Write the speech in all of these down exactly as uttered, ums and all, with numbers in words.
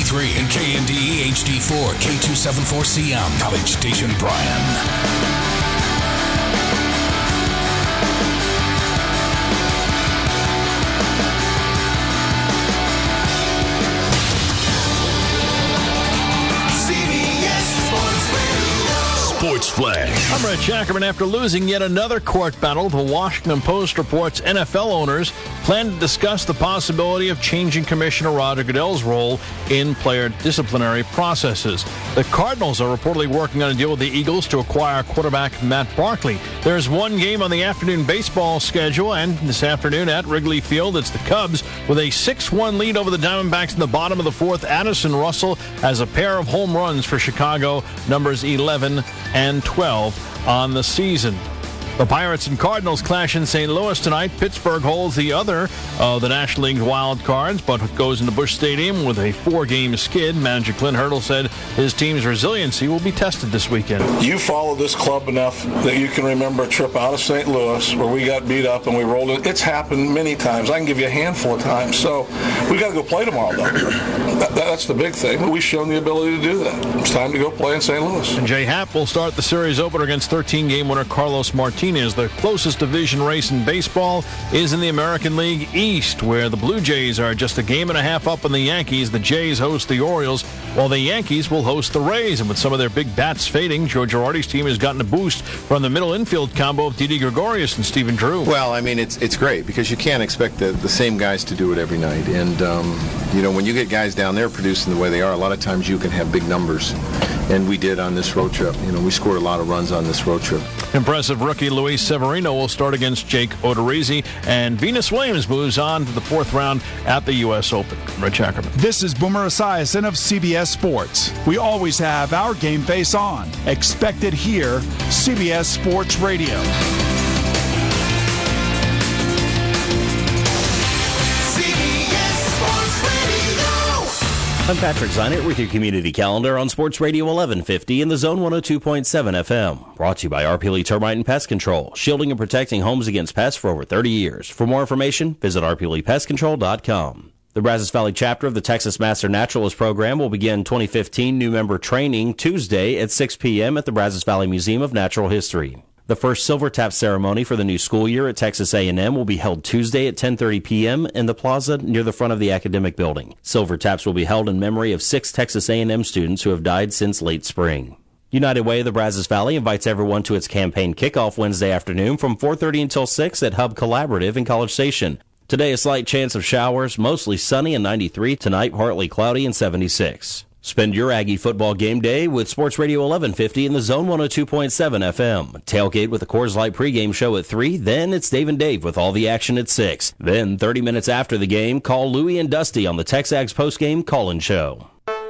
three and K N D E H D four, K two seventy-four C M, College Station, Bryan. Sports Flash. I'm Rich Ackerman. After losing yet another court battle, the Washington Post reports N F L owners plan to discuss the possibility of changing Commissioner Roger Goodell's role in player disciplinary processes. The Cardinals are reportedly working on a deal with the Eagles to acquire quarterback Matt Barkley. There's one game on the afternoon baseball schedule, and this afternoon at Wrigley Field, it's the Cubs with a six one lead over the Diamondbacks in the bottom of the fourth. Addison Russell has a pair of home runs for Chicago, numbers eleven and twelve on the season. The Pirates and Cardinals clash in Saint Louis tonight. Pittsburgh holds the other of the National League wild cards, but goes into Busch Stadium with a four-game skid. Manager Clint Hurdle said his team's resiliency will be tested this weekend. You follow this club enough that you can remember a trip out of Saint Louis where we got beat up and we rolled it. It's happened many times. I can give you a handful of times. So we got to go play tomorrow, though. that, that's the big thing. We've shown the ability to do that. It's time to go play in Saint Louis. And Jay Happ will start the series opener against thirteen-game winner Carlos Martinez. The closest division race in baseball is in the American League East, where the Blue Jays are just a game and a half up on the Yankees. The Jays host the Orioles, while the Yankees will host the Rays. And with some of their big bats fading, Joe Girardi's team has gotten a boost from the middle infield combo of Didi Gregorius and Stephen Drew. Well, I mean, it's it's great because you can't expect the, the same guys to do it every night. And, um, you know, when you get guys down there producing the way they are, a lot of times you can have big numbers. And we did on this road trip. You know, we scored a lot of runs on this road trip. Impressive rookie Luis Severino will start against Jake Odorizzi, and Venus Williams moves on to the fourth round at the U S Open. Rich Ackerman. This is Boomer Esiason of C B S Sports. We always have our game face on. Expect it here, C B S Sports Radio. I'm Patrick Zinert with your community calendar on Sports Radio eleven fifty in the Zone one oh two point seven F M. Brought to you by R P L E Termite and Pest Control, shielding and protecting homes against pests for over thirty years. For more information, visit R P L E pest control dot com. The Brazos Valley chapter of the Texas Master Naturalist Program will begin twenty fifteen new member training Tuesday at six p.m. at the Brazos Valley Museum of Natural History. The first Silver Tap ceremony for the new school year at Texas A and M will be held Tuesday at ten thirty p.m. in the plaza near the front of the academic building. Silver Taps will be held in memory of six Texas A and M students who have died since late spring. United Way of the Brazos Valley invites everyone to its campaign kickoff Wednesday afternoon from four thirty until six at Hub Collaborative in College Station. Today, a slight chance of showers, mostly sunny and ninety-three. Tonight, partly cloudy and seventy-six. Spend your Aggie football game day with Sports Radio eleven fifty in the Zone one oh two point seven F M. Tailgate with the Coors Light pregame show at three. Then it's Dave and Dave with all the action at six. Then, thirty minutes after the game, call Louie and Dusty on the Texags postgame call-in show.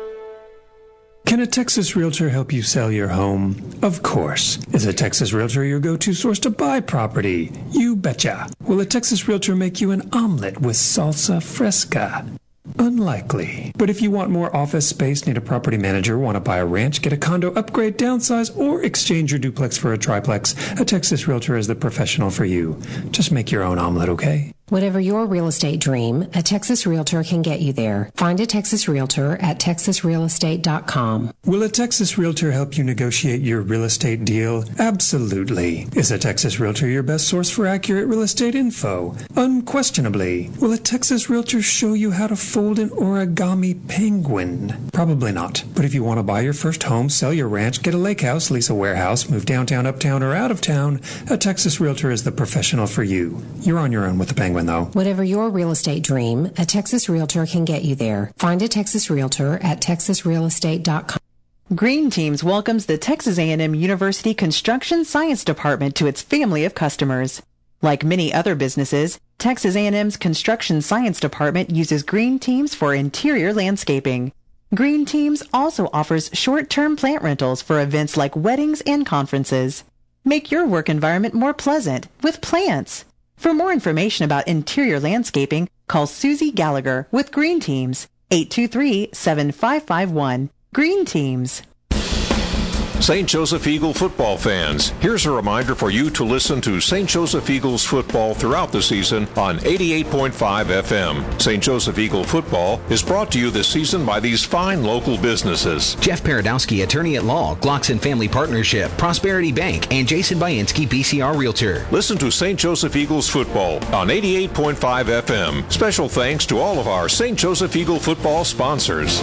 Can a Texas Realtor help you sell your home? Of course. Is a Texas Realtor your go-to source to buy property? You betcha. Will a Texas Realtor make you an omelet with salsa fresca? Unlikely. But if you want more office space, need a property manager, want to buy a ranch, get a condo, upgrade, downsize, or exchange your duplex for a triplex, a Texas Realtor is the professional for you. Just make your own omelet, okay? Whatever your real estate dream, a Texas Realtor can get you there. Find a Texas Realtor at texas real estate dot com. Will a Texas Realtor help you negotiate your real estate deal? Absolutely. Is a Texas Realtor your best source for accurate real estate info? Unquestionably. Will a Texas Realtor show you how to fold an origami penguin? Probably not. But if you want to buy your first home, sell your ranch, get a lake house, lease a warehouse, move downtown, uptown, or out of town, a Texas Realtor is the professional for you. You're on your own with the penguin, though. Whatever your real estate dream, a Texas Realtor can get you there. Find a Texas Realtor at texas real estate dot com. Green Teams welcomes the Texas A and M University Construction Science Department to its family of customers. Like many other businesses, Texas A and M's Construction Science Department uses Green Teams for interior landscaping. Green Teams also offers short-term plant rentals for events like weddings and conferences. Make your work environment more pleasant with plants. For more information about interior landscaping, call Susie Gallagher with Green Teams, eight two three, seven five five one. Green Teams. Saint Joseph Eagle football fans, here's a reminder for you to listen to Saint Joseph Eagles football throughout the season on eighty-eight point five F M. Saint Joseph Eagle football is brought to you this season by these fine local businesses. Jeff Paradowski, attorney at law, Glockson Family Partnership, Prosperity Bank, and Jason Bainski, B C R Realtor. Listen to Saint Joseph Eagles football on eighty-eight point five F M. Special thanks to all of our Saint Joseph Eagle football sponsors.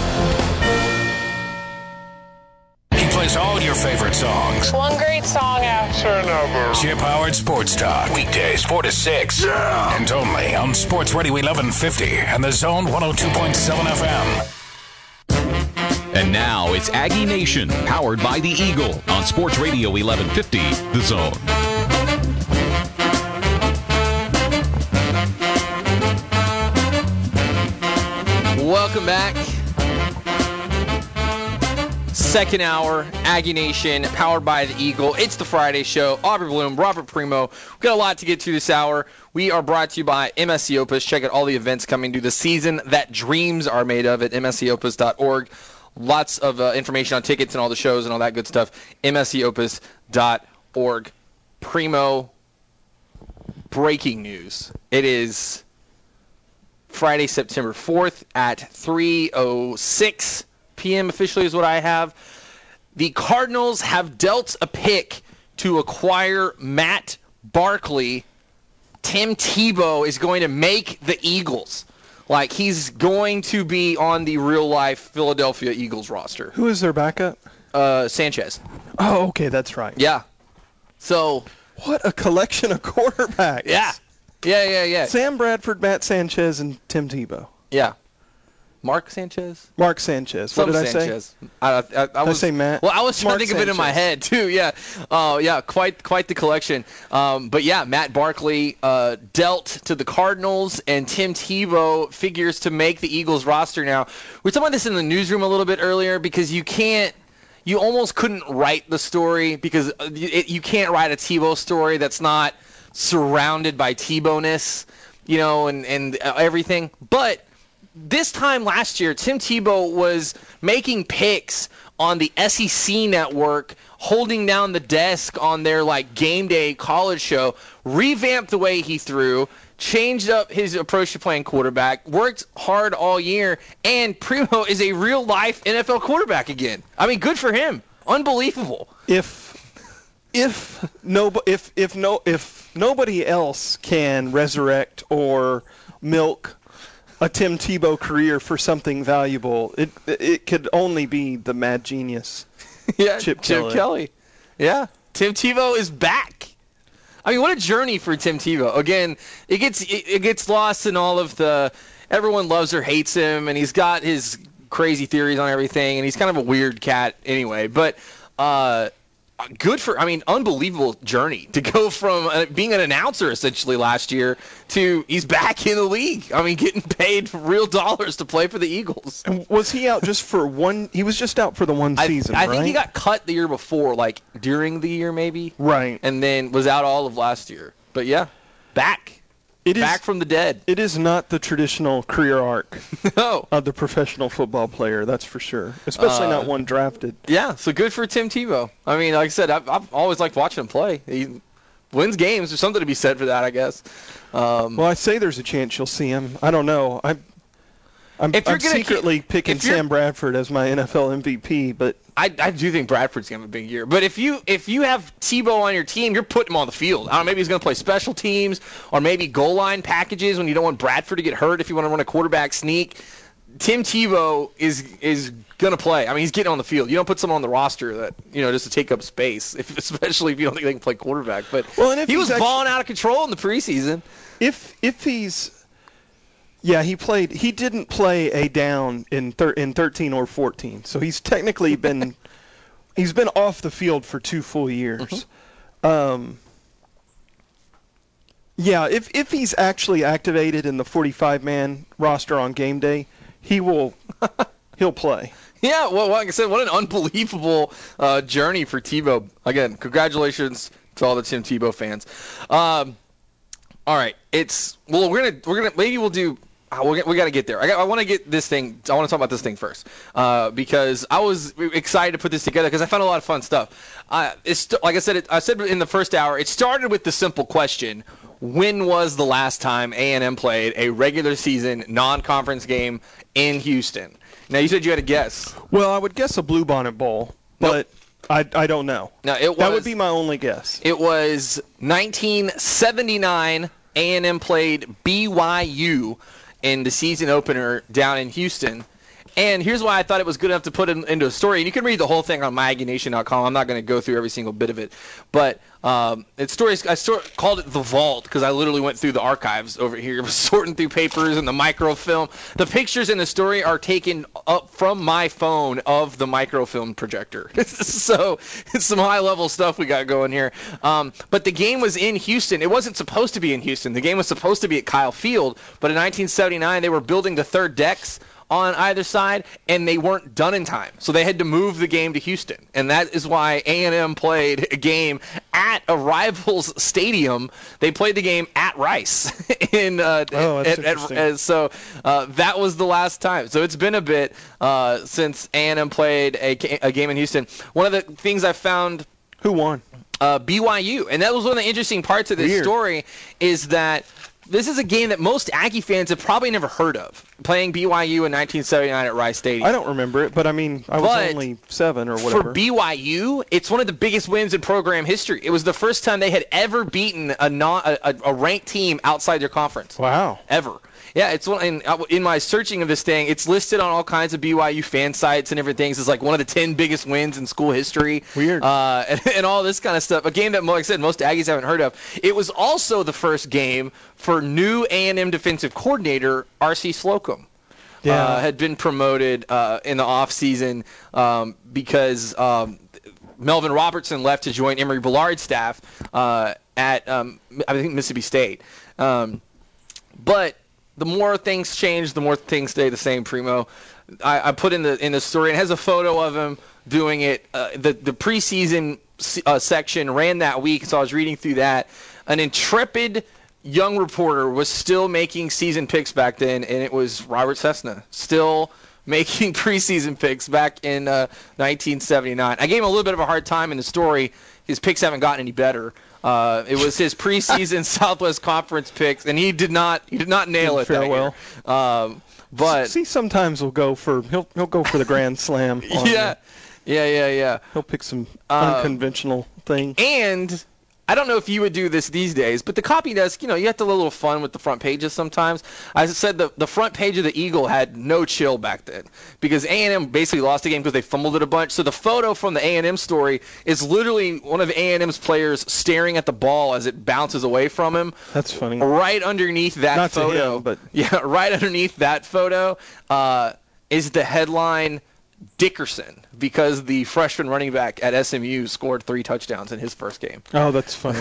Plays all your favorite songs. One great song after another. Chip Howard Sports Talk. Weekdays four to six. Yeah. And only on Sports Radio eleven fifty and the Zone one oh two point seven F M. And now it's Aggie Nation, powered by the Eagle on Sports Radio eleven fifty, The Zone. Welcome back. Second hour, Aggie Nation, powered by the Eagle. It's the Friday show. Aubrey Bloom, Robert Primo. We've got a lot to get to this hour. We are brought to you by M S C Opus. Check out all the events coming to the season that dreams are made of at M S C opus dot org. Lots of uh, information on tickets and all the shows and all that good stuff. M S C opus dot org. Primo, breaking news. It is Friday, September fourth at three oh six p.m. officially is what I have. The Cardinals have dealt a pick to acquire Matt Barkley. Tim Tebow is going to make the Eagles. Like, he's going to be on the real-life Philadelphia Eagles roster. Who is their backup? Uh, Sanchez. Oh, okay, that's right. Yeah. So. What a collection of quarterbacks. Yeah. Yeah, yeah, yeah. Sam Bradford, Matt Sanchez, and Tim Tebow. Yeah. Mark Sanchez? Mark Sanchez. Some what did Sanchez. I say? I, I, I, I was, did I say Matt? Well, I was trying Mark to think of it in my head, too. Yeah. Oh, uh, yeah, quite quite the collection. Um, but, yeah, Matt Barkley uh, dealt to the Cardinals, and Tim Tebow figures to make the Eagles roster now. We were talking about this in the newsroom a little bit earlier because you can't, you almost couldn't write the story because it, you can't write a Tebow story that's not surrounded by Tebow-ness, you know, and, and everything. But this time last year, Tim Tebow was making picks on the S E C network, holding down the desk on their like game day college show, revamped the way he threw, changed up his approach to playing quarterback, worked hard all year, and Primo is a real-life N F L quarterback again. I mean, good for him. Unbelievable. If if no if if no if nobody else can resurrect or milk a Tim Tebow career for something valuable, it it could only be the mad genius. Yeah, Chip, Chip Kelly. Kelly. Yeah, Tim Tebow is back. I mean, what a journey for Tim Tebow. Again, it gets it, it gets lost in all of the everyone loves or hates him, and he's got his crazy theories on everything, and he's kind of a weird cat anyway. But uh, good for, I mean, unbelievable journey to go from uh, being an announcer essentially last year to he's back in the league. I mean, getting paid real dollars to play for the Eagles. And was he out just for one? He was just out for the one season, I, I right? think he got cut the year before, like during the year maybe. Right. And then was out all of last year. But yeah, back. It back is, from the dead. It is not the traditional career arc no. of the professional football player, that's for sure. Especially uh, not one drafted. Yeah, so good for Tim Tebow. I mean, like I said, I've, I've always liked watching him play. He wins games. There's something to be said for that, I guess. Um, well, I say there's a chance you'll see him. I don't know. I, I'm, I'm gonna secretly keep, picking Sam Bradford as my N F L M V P, but I, I do think Bradford's going to have a big year. But if you if you have Tebow on your team, you're putting him on the field. I don't know, maybe he's going to play special teams or maybe goal line packages when you don't want Bradford to get hurt if you want to run a quarterback sneak. Tim Tebow is is going to play. I mean, he's getting on the field. You don't put someone on the roster that, you know, just to take up space, if, especially if you don't think they can play quarterback. But well, and if he was actually, balling out of control in the preseason. If if he's Yeah, he played. He didn't play a down in thir- in thirteen or fourteen, so he's technically been he's been off the field for two full years. Mm-hmm. Um, yeah, if if he's actually activated in the forty-five man roster on game day, he will he'll play. Yeah, well, like I said, what an unbelievable uh, journey for Tebow. Again, congratulations to all the Tim Tebow fans. Um, all right, it's well, we're gonna we're gonna maybe we'll do. Oh, we got to get there. I, I want to get this thing. I want to talk about this thing first uh, because I was excited to put this together because I found a lot of fun stuff. Uh, it's like I said. It, I said in the first hour. It started with the simple question: when was the last time A and M played a regular season non-conference game in Houston? Now you said you had a guess. Well, I would guess a Bluebonnet Bowl, but nope. I I don't know. No, it was, that would be my only guess. It was nineteen seventy-nine. A and M played B Y U in the season opener down in Houston. And here's why I thought it was good enough to put it into a story. And you can read the whole thing on my aggie nation dot com. I'm not going to go through every single bit of it. But um, it's stories. I sort called it The Vault because I literally went through the archives over here, sorting through papers and the microfilm. The pictures in the story are taken up from my phone of the microfilm projector. So it's some high-level stuff we got going here. Um, but the game was in Houston. It wasn't supposed to be in Houston. The game was supposed to be at Kyle Field. But in nineteen seventy-nine, they were building the third decks on either side, and they weren't done in time. So they had to move the game to Houston. And that is why A and M played a game at a rival's stadium. They played the game at Rice. in uh, oh, that's at, interesting. At, at, so uh, that was the last time. So it's been a bit uh, since A and M played a, a game in Houston. One of the things I found... Who won? Uh, B Y U. And that was one of the interesting parts of this Weird. story is that this is a game that most Aggie fans have probably never heard of, playing B Y U in nineteen seventy-nine at Rice Stadium. I don't remember it, but I mean, I was but only seven or whatever. For B Y U, it's one of the biggest wins in program history. It was the first time they had ever beaten a non a, a ranked team outside their conference. Wow. Ever. Yeah, it's one. In, in my searching of this thing, it's listed on all kinds of B Y U fan sites and everything. It's like one of the ten biggest wins in school history. Weird. Uh, and, and all this kind of stuff. A game that, like I said, most Aggies haven't heard of. It was also the first game for new A and M defensive coordinator R C Slocum. Yeah. Uh, had been promoted uh, in the offseason um, because um, Melvin Robertson left to join Emory Billard's staff uh, at, um, I think, Mississippi State. Um, but the more things change, the more things stay the same, Primo. I, I put in the in the story, it has a photo of him doing it. Uh, the, the preseason uh, section ran that week, so I was reading through that. An intrepid young reporter was still making season picks back then, and it was Robert Cessna, still making preseason picks back in uh, nineteen seventy-nine. I gave him a little bit of a hard time in the story. His picks haven't gotten any better. Uh, it was his preseason Southwest Conference picks, and he did not he did not nail it that well. year. Um, but see, sometimes he'll go for he'll he'll go for the Grand Slam. yeah, the, yeah, yeah, yeah. He'll pick some uh, unconventional thing. And I don't know if you would do this these days, but the copy desk, you know, you have to have a little fun with the front pages sometimes. I said the, the front page of the Eagle had no chill back then because A and M basically lost the game because they fumbled it a bunch. So the photo from the A and M story is literally one of A and M's players staring at the ball as it bounces away from him. That's funny. Right underneath that Not photo. To him, but yeah, right underneath that photo uh, is the headline Dickerson, because the freshman running back at S M U scored three touchdowns in his first game. Oh, that's funny.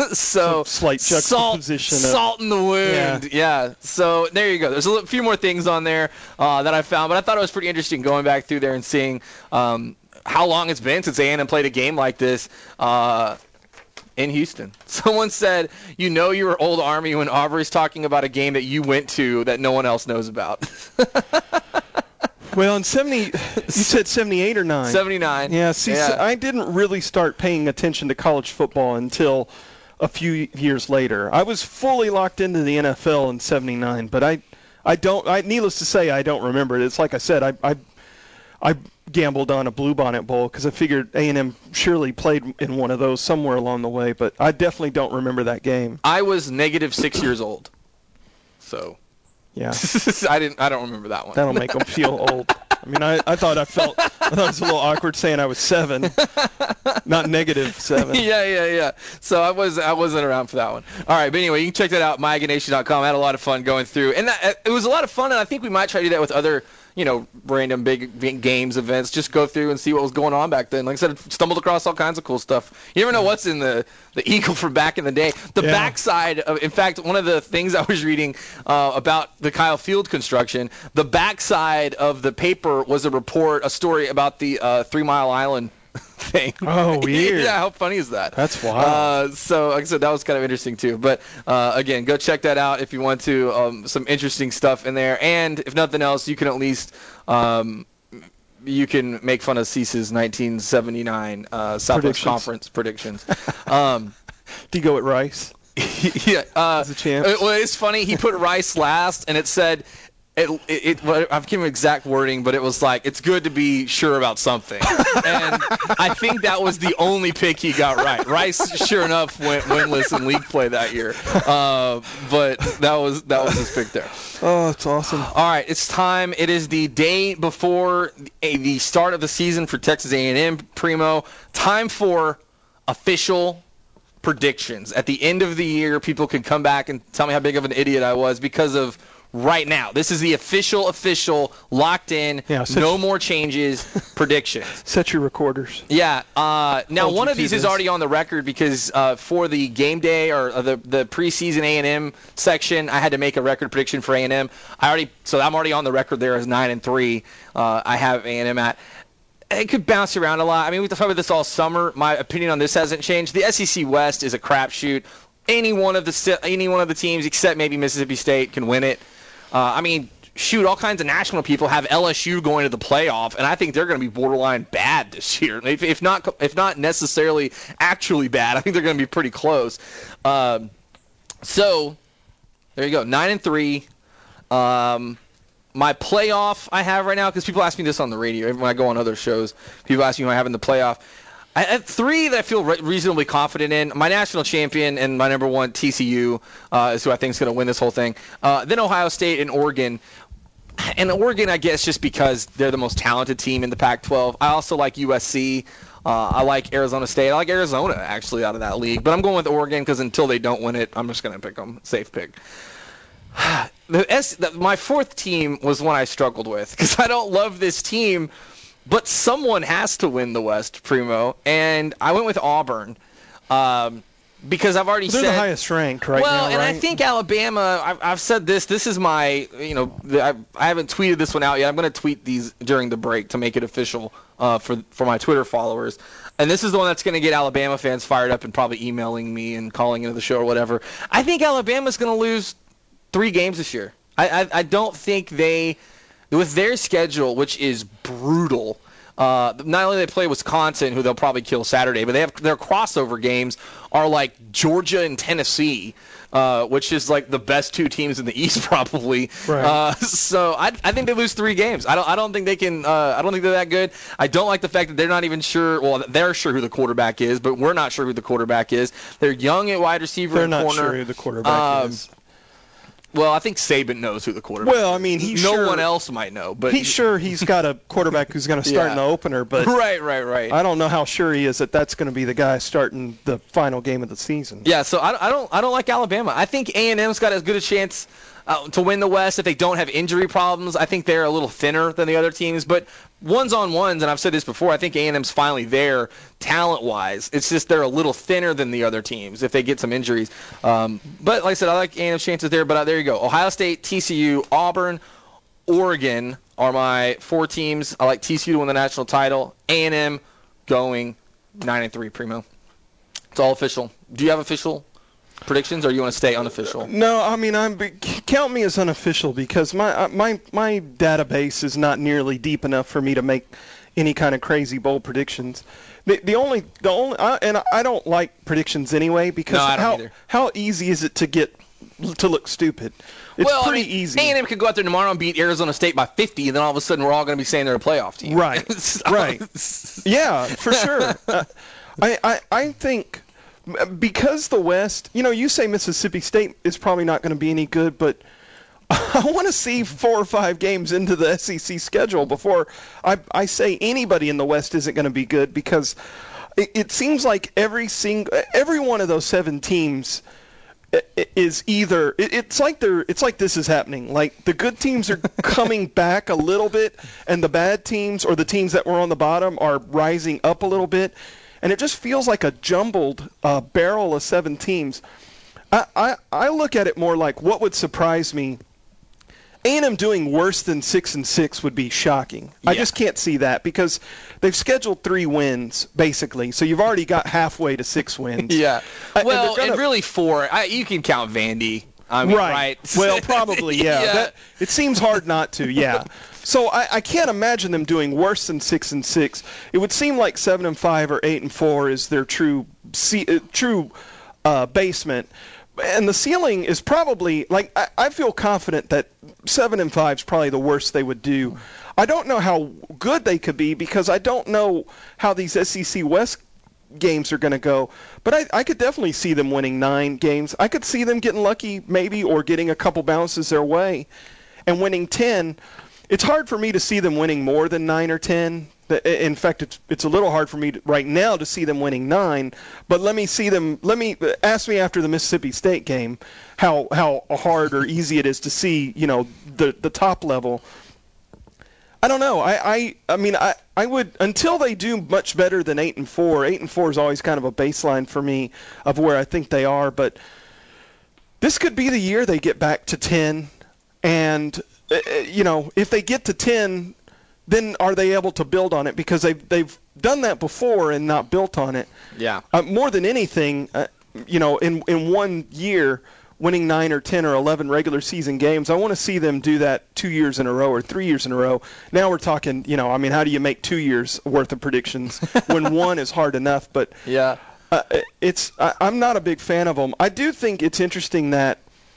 so Some slight juxtaposition. Salt, salt in the wound. Yeah. yeah. So there you go. There's a few more things on there uh, that I found, but I thought it was pretty interesting going back through there and seeing um, how long it's been since A and M played a game like this. Uh, in Houston. Someone said, you know you're old Army when Aubrey's talking about a game that you went to that no one else knows about. Well, in seventy, you said seventy-eight or nine? seventy-nine. Yeah, see, yeah. So I didn't really start paying attention to college football until a few years later. I was fully locked into the N F L in seventy-nine, but I, I don't, I, needless to say, I don't remember it. It's like I said, I, I, I gambled on a Bluebonnet Bowl because I figured A and M surely played in one of those somewhere along the way, but I definitely don't remember that game. I was negative six years old, so... Yeah, I didn't. I don't remember that one. That'll make them feel old. I mean, I, I thought I felt. I thought it was a little awkward saying I was seven, not negative seven. yeah, yeah, yeah. So I was. I wasn't around for that one. All right, but anyway, you can check that out, my aggie nation dot com. I had a lot of fun going through, and that, it was a lot of fun. And I think we might try to do that with other, you know, random big, big games, events. Just go through and see what was going on back then. Like I said, I stumbled across all kinds of cool stuff. You never know what's in the, the Eagle from back in the day. The yeah. backside of, in fact, one of the things I was reading uh, about the Kyle Field construction, the backside of the paper was a report, a story about the uh, Three Mile Island anything. Oh, weird. Yeah, how funny is that? That's wild. Uh, so, like I said, that was kind of interesting too. But uh, again, go check that out if you want to. Um, some interesting stuff in there, and if nothing else, you can at least um, you can make fun of Cease's nineteen seventy-nine uh, Southwest Conference predictions. Um, Do you go with Rice? yeah. Uh, As a chance? It, well, it's funny. He put Rice last, and it said. It, it, it, I've given exact wording, but it was like, it's good to be sure about something. And I think that was the only pick he got right. Rice, sure enough, went winless in league play that year. Uh, but that was that was his pick there. Oh, that's awesome. All right, it's time. It is the day before the start of the season for Texas A and M, Primo. Time for official predictions. At the end of the year, people can come back and tell me how big of an idiot I was because of right now. This is the official, official, locked in, yeah, no more changes, predictions. Set your recorders. Yeah. Uh, now, Hold one you of to these this. is already on the record because uh, for the game day or uh, the the preseason A and M section, I had to make a record prediction for A and M. I already, so I'm already on the record there as nine and three. Uh, I have A and M at. It could bounce around a lot. I mean, we've talked about this all summer. My opinion on this hasn't changed. The S E C West is a crapshoot. Any one of the any one of the teams, except maybe Mississippi State, can win it. Uh, I mean, shoot, all kinds of national people have L S U going to the playoff, and I think they're going to be borderline bad this year. If, if not, if not necessarily actually bad, I think they're going to be pretty close. Um, so there you go, nine and three. Um, my playoff I have right now, because people ask me this on the radio when I go on other shows. People ask me who I have in the playoff. I have three that I feel re- reasonably confident in. My national champion and my number one, T C U, uh, is who I think is going to win this whole thing. Uh, then Ohio State and Oregon. And Oregon, I guess, just because they're the most talented team in the Pac twelve. I also like U S C. Uh, I like Arizona State. I like Arizona, actually, out of that league. But I'm going with Oregon because until they don't win it, I'm just going to pick them. Safe pick. The S, the, my fourth team was one I struggled with because I don't love this team. But someone has to win the West, Primo, and I went with Auburn um, because I've already well, they're said the highest ranked right well, now. and right? I think Alabama. I've, I've said this. This is my, you know, the, I, I haven't tweeted this one out yet. I'm going to tweet these during the break to make it official uh, for for my Twitter followers. And this is the one that's going to get Alabama fans fired up and probably emailing me and calling into the show or whatever. I think Alabama's going to lose three games this year. I, I I don't think they. With their schedule, which is brutal, uh, not only do they play Wisconsin, who they'll probably kill Saturday, but they have their crossover games are like Georgia and Tennessee, uh, which is like the best two teams in the East probably. Right. Uh, so I, I think they lose three games. I don't I don't think they can. Uh, I don't think they're that good. I don't like the fact that they're not even sure. Well, they're sure who the quarterback is, but we're not sure who the quarterback is. They're young at wide receiver They're and not corner. sure who the quarterback Um, is. Well, I think Saban knows who the quarterback Well, is. I mean, he's no sure, one else might know, but he's sure he's got a quarterback who's going to start Yeah. in the opener. But right, right, right. I don't know how sure he is that that's going to be the guy starting the final game of the season. Yeah, so I, I don't I don't like Alabama. I think A and M's got as good a chance uh, to win the West if they don't have injury problems. I think they're a little thinner than the other teams, but ones on ones, and I've said this before, I think A and M's finally there talent-wise. It's just they're a little thinner than the other teams if they get some injuries. Um, but like I said, I like A and M's chances there, but uh, there you go. Ohio State, T C U, Auburn, Oregon are my four teams. I like T C U to win the national title. A and M going nine and three, Primo. It's all official. Do you have official predictions, or you want to stay unofficial? No, I mean, I'm count me as unofficial because my uh, my my database is not nearly deep enough for me to make any kind of crazy bold predictions. The, the only the only uh, and I don't like predictions anyway because No, I don't how either. how easy is it to get to look stupid? It's well, pretty I mean, easy. A and M could go out there tomorrow and beat Arizona State by fifty, and then all of a sudden we're all going to be saying they're a playoff team. Right, So- right. Yeah, for sure. Uh, I, I I think because the West, you know, you say Mississippi State is probably not going to be any good, but I want to see four or five games into the S E C schedule before I, I say anybody in the West isn't going to be good because it, it seems like every single every one of those seven teams is either it, it's like they're it's like this is happening. Like the good teams are coming back a little bit, and the bad teams or the teams that were on the bottom are rising up a little bit. And it just feels like a jumbled uh, barrel of seven teams. I, I I look at it more like what would surprise me A and M doing worse than six and six would be shocking. Yeah. I just can't see that because they've scheduled three wins basically, so you've already got halfway to six wins. Yeah. Uh, well, and, gonna... and really four. I, you can count Vandy. I mean, right. right. Well, probably, yeah. yeah. That, it seems hard not to, yeah. So I, I can't imagine them doing worse than six and six. It would seem like seven and five or eight and four is their true, uh, true uh, basement. And the ceiling is probably like I, I feel confident that seven and five is probably the worst they would do. I don't know how good they could be because I don't know how these S E C West games are going to go. But I, I could definitely see them winning nine games. I could see them getting lucky maybe or getting a couple bounces their way and winning ten. It's hard for me to see them winning more than nine or ten. In fact, it's it's a little hard for me to, right now to see them winning nine. But let me see them. Let me ask me after the Mississippi State game how how hard or easy it is to see you know the the top level. I don't know. I I, I mean I, I would until they do much better than eight and four. Eight and four is always kind of a baseline for me of where I think they are. But this could be the year they get back to ten, and uh, you know if they get to ten. Then are they able to build on it? Because they've, they've done that before and not built on it. Yeah. Uh, more than anything, uh, you know, in, in one year, winning nine or ten or eleven regular season games, I want to see them do that two years in a row or three years in a row. Now we're talking, you know, I mean, how do you make two years worth of predictions when one is hard enough? But yeah, uh, it's I, I'm not a big fan of them. I do think it's interesting that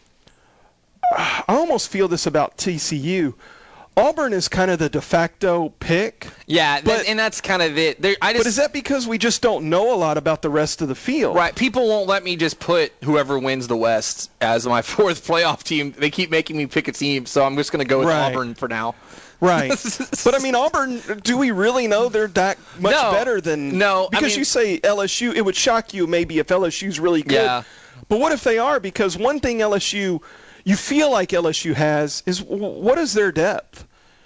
uh, I almost feel this about T C U. Auburn is kind of the de facto pick. Yeah, but, that, and that's kind of it. There, I just, but is that because we just don't know a lot about the rest of the field? Right. People won't let me just put whoever wins the West as my fourth playoff team. They keep making me pick a team, so I'm just going to go with right. Auburn for now. Right. But, I mean, Auburn, do we really know they're that much no, better than... No. Because I mean, you say L S U, it would shock you maybe if L S U's really good. Yeah. But what if they are? Because one thing L S U, you feel like L S U has, is what is their depth?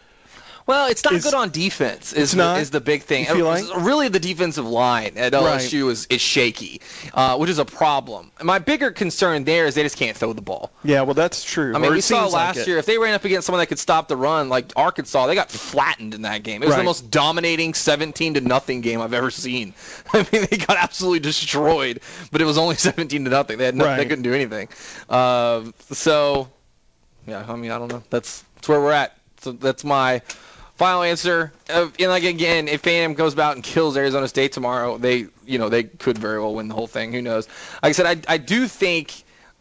Well, it's not Is, good on defense. Is it's not? the, is the big thing. You feel like? Really, the defensive line at L S U right. is, is shaky, uh, which is a problem. My bigger concern there is they just can't throw the ball. Yeah, well, that's true. I mean, or we it saw seems last like year, if they ran up against someone that could stop the run, like Arkansas, they got flattened in that game. It was right. the most dominating seventeen to nothing game I've ever seen. I mean, they got absolutely destroyed, but it was only seventeen to nothing. They had no, right. they couldn't do anything. Uh, so, yeah, I mean, I don't know. That's, that's where we're at. So that's my... Final answer, uh, and like again, if A and M goes out and kills Arizona State tomorrow, they, you know, they could very well win the whole thing. Who knows? Like I said, I, I do think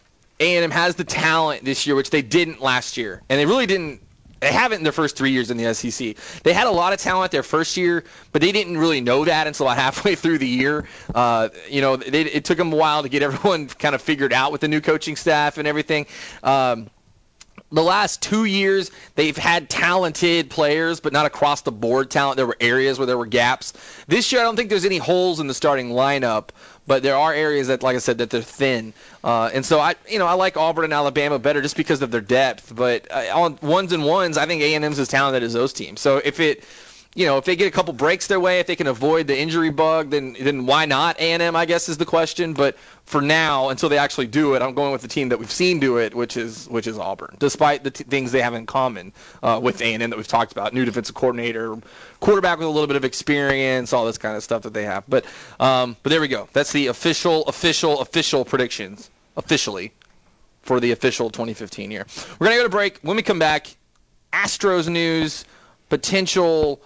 A and M has the talent this year, which they didn't last year, and they really didn't. They haven't in their first three years in the S E C. They had a lot of talent their first year, but they didn't really know that until halfway through the year. Uh, you know, they, it took them a while to get everyone kind of figured out with the new coaching staff and everything. Um, The last two years, they've had talented players, but not across the board talent. There were areas where there were gaps. This year, I don't think there's any holes in the starting lineup, but there are areas that, like I said, that they're thin. Uh, and so I, you know, I like Auburn and Alabama better just because of their depth. But uh, on ones and ones, I think A and M's as talented as those teams. So if it, you know, if they get a couple breaks their way, if they can avoid the injury bug, then then why not A and M? I guess is the question. But for now, until they actually do it, I'm going with the team that we've seen do it, which is which is Auburn, despite the t- things they have in common uh, with A and M that we've talked about. New defensive coordinator, quarterback with a little bit of experience, all this kind of stuff that they have. But um, but there we go. That's the official, official, official predictions, officially, for the official twenty fifteen year. We're going to go to break. When we come back, Astros news, potential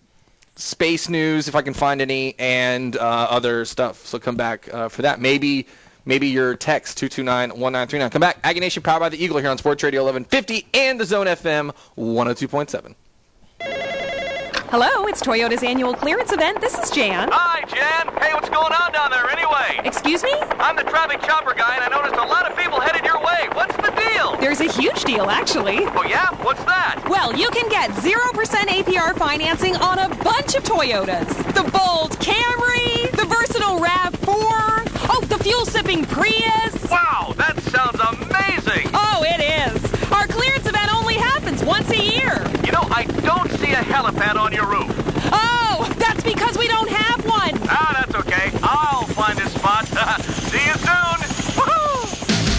space news, if I can find any, and uh, other stuff. So come back uh, for that. Maybe maybe your text, two two nine, one nine three nine. Come back. Aggie Nation, powered by the Eagle here on Sports Radio eleven fifty and the Zone F M one oh two point seven. Hello, it's Toyota's annual clearance event. This is Jan. Hi, Jan. Hey, what's going on down there anyway? Excuse me? I'm the traffic chopper guy, and I noticed a lot of people headed your way. What's the deal? There's a huge deal, actually. Oh, yeah? What's that? Well, you can get zero percent A P R financing on a bunch of Toyotas. The bold Camry, the versatile RAV four, oh, the fuel-sipping Prius. Wow, that sounds amazing. Oh, it is. Our clearance event only happens once a year. You know, I don't see a helipad on your roof. Oh, that's because we don't have one. Ah, that's okay. I'll find a spot. See you soon. Woo-hoo! Toyota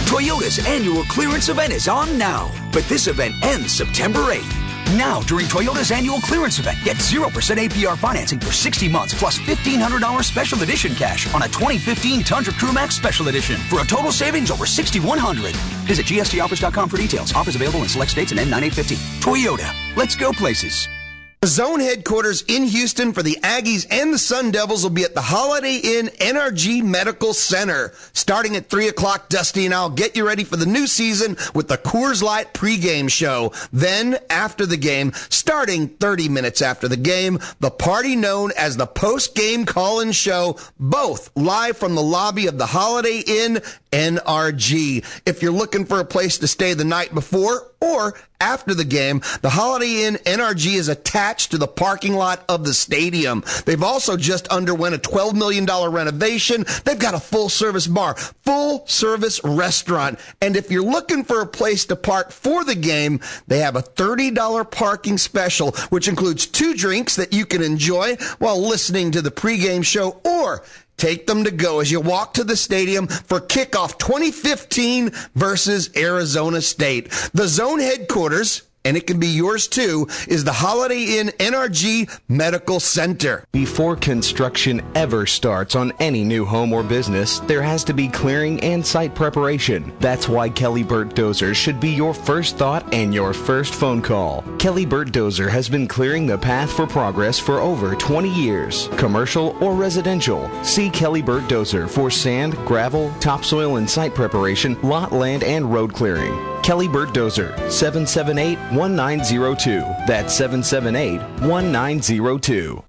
Toyota's annual clearance event is on now, but this event ends September eighth. Now, during Toyota's annual clearance event, get zero percent A P R financing for sixty months plus fifteen hundred dollars special edition cash on a twenty fifteen Tundra Crewmax Special Edition for a total savings over six thousand one hundred dollars. Visit G S T offers dot com for details. Offers available in select states and end nine eight fifty. Toyota. Let's go places. The Zone headquarters in Houston for the Aggies and the Sun Devils will be at the Holiday Inn N R G Medical Center. Starting at three o'clock, Dusty and I'll get you ready for the new season with the Coors Light pregame show. Then, after the game, starting thirty minutes after the game, the party known as the post-game call-in show, both live from the lobby of the Holiday Inn N R G. If you're looking for a place to stay the night before or after the game, the Holiday Inn N R G is attached to the parking lot of the stadium. They've also just underwent a twelve million dollars renovation. They've got a full-service bar, full-service restaurant. And if you're looking for a place to park for the game, they have a thirty dollars parking special, which includes two drinks that you can enjoy while listening to the pregame show, or take them to go as you walk to the stadium for kickoff twenty fifteen versus Arizona State. The Zone headquarters, and it can be yours too, is the Holiday Inn N R G Medical Center. Before construction ever starts on any new home or business, there has to be clearing and site preparation. That's why Kelly Burt Dozer should be your first thought and your first phone call. Kelly Burt Dozer has been clearing the path for progress for over twenty years. Commercial or residential, see Kelly Burt Dozer for sand, gravel, topsoil and site preparation, lot, land, and road clearing. Kelly Burt Dozer, seven seven eight, one nine zero two. That's seven seven eight, one nine zero two.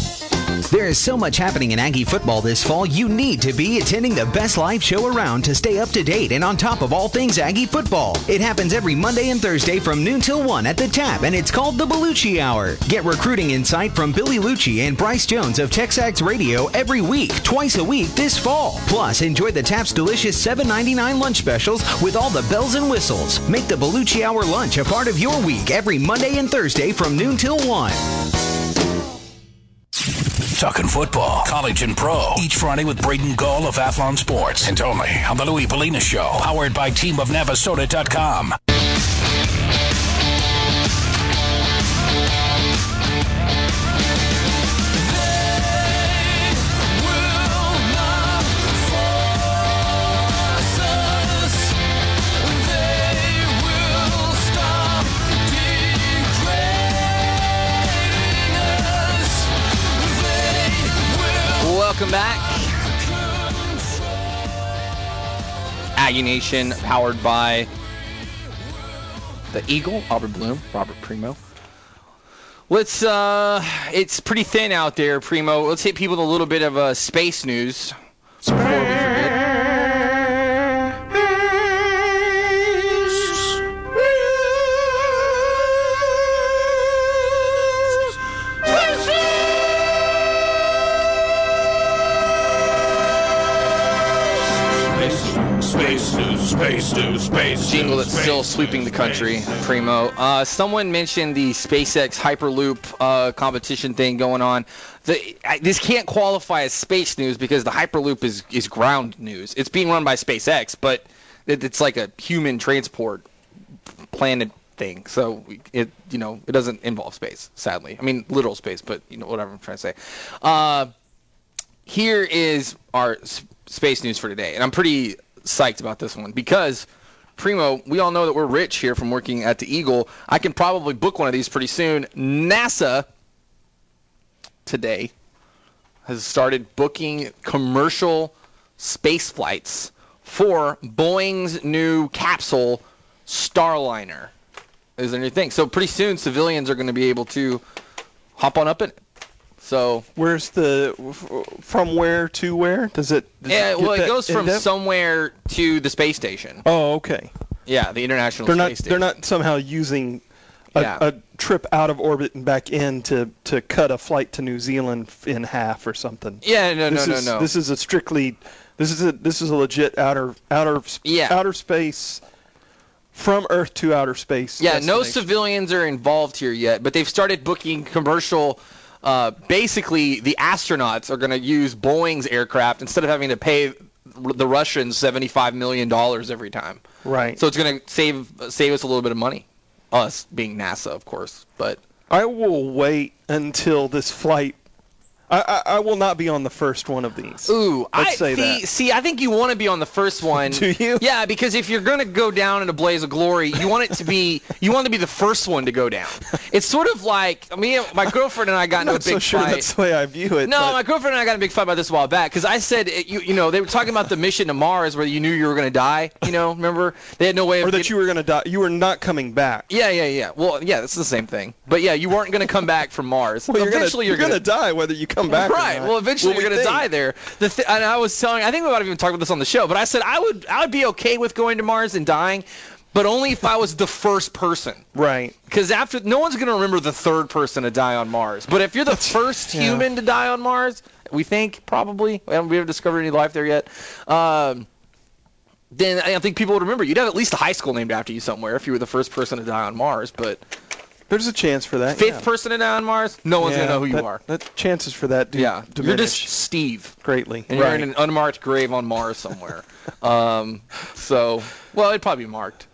There is so much happening in Aggie football this fall, you need to be attending the best live show around to stay up to date and on top of all things Aggie football. It happens every Monday and Thursday from noon till one at the Tap, and it's called the Bellucci Hour. Get recruiting insight from Billy Lucci and Bryce Jones of Texags Radio every week, twice a week this fall. Plus, enjoy the Tap's delicious seven ninety-nine lunch specials with all the bells and whistles. Make the Bellucci Hour lunch a part of your week every Monday and Thursday from noon till one. Talking football, college and pro, each Friday with Braden Gall of Athlon Sports, and only on the Louis Polina Show, powered by team of navasota dot com. Welcome back. Aggie Nation, powered by the Eagle, Albert Bloom, Robert Primo. Let's, uh, it's pretty thin out there, Primo. Let's hit people with a little bit of uh, space news. Before we forget. Space news, space news, space Jingle news, that's still sweeping the country, Primo. Uh, someone mentioned the SpaceX Hyperloop uh, competition thing going on. The, I, this can't qualify as space news because the Hyperloop is, is ground news. It's being run by SpaceX, but it, it's like a human transport planet thing. So it you know it doesn't involve space, sadly. I mean literal space, but you know whatever I'm trying to say. Uh, here is our s- space news for today, and I'm pretty psyched about this one because, Primo, we all know that we're rich here from working at the Eagle. I can probably book one of these pretty soon. NASA today has started booking commercial space flights for Boeing's new capsule Starliner. Is a new thing. So pretty soon civilians are going to be able to hop on up in it. So where's the from where to where? Does it? Does yeah, it well, it that goes from in-depth? somewhere to the space station. Oh, okay. Yeah, the International They're Space not. Station. They're not somehow using a, Yeah. a trip out of orbit and back in to, to cut a flight to New Zealand in half or something. Yeah, no, this no, is, no, no. This is a strictly. This is a this is a legit outer outer Yeah. outer space. From Earth to outer space. Yeah, no destination. civilians are involved here yet, but they've started booking commercial. Uh, basically, the astronauts are going to use Boeing's aircraft instead of having to pay the Russians seventy-five million dollars every time. Right. So it's going to save save us a little bit of money. Us being NASA, of course. But I will wait until this flight. I, I, I will not be on the first one of these. Ooh, Let's I say see, that. see. I think you want to be on the first one. Do you? Yeah, because if you're going to go down in a blaze of glory, you want it to be you want to be the first one to go down. It's sort of like I mean, my girlfriend and I got I'm into a not big so sure fight. that's the way I view it. No, but- my girlfriend and I got in a big fight about this a while back because I said it, you you know they were talking about the mission to Mars where you knew you were going to die. You know, remember they had no way of or that getting- you were going to die. You were not coming back. Yeah, yeah, yeah. Well, yeah, it's the same thing. But yeah, you weren't going to come back from Mars. Well, you're Eventually, gonna, you're going to die whether you come back. Right. Or not. Well, eventually Well, you're we going to think. die there. The th- and I was telling, I think we might have even talked about this on the show, but I said I would, I would be okay with going to Mars and dying, but only if I was the first person. Right. Because after, no one's going to remember the third person to die on Mars. But if you're the first yeah. human to die on Mars, we think probably we haven't, we haven't discovered any life there yet. Um, then I think people would remember. You'd have at least a high school named after you somewhere if you were the first person to die on Mars. But there's a chance for that. Fifth yeah. person to die on Mars, no one's yeah, gonna know who you that, are. That chances for that do Yeah, diminish you're just Steve greatly, and right. you're in an unmarked grave on Mars somewhere. um, so, well, it'd probably be marked,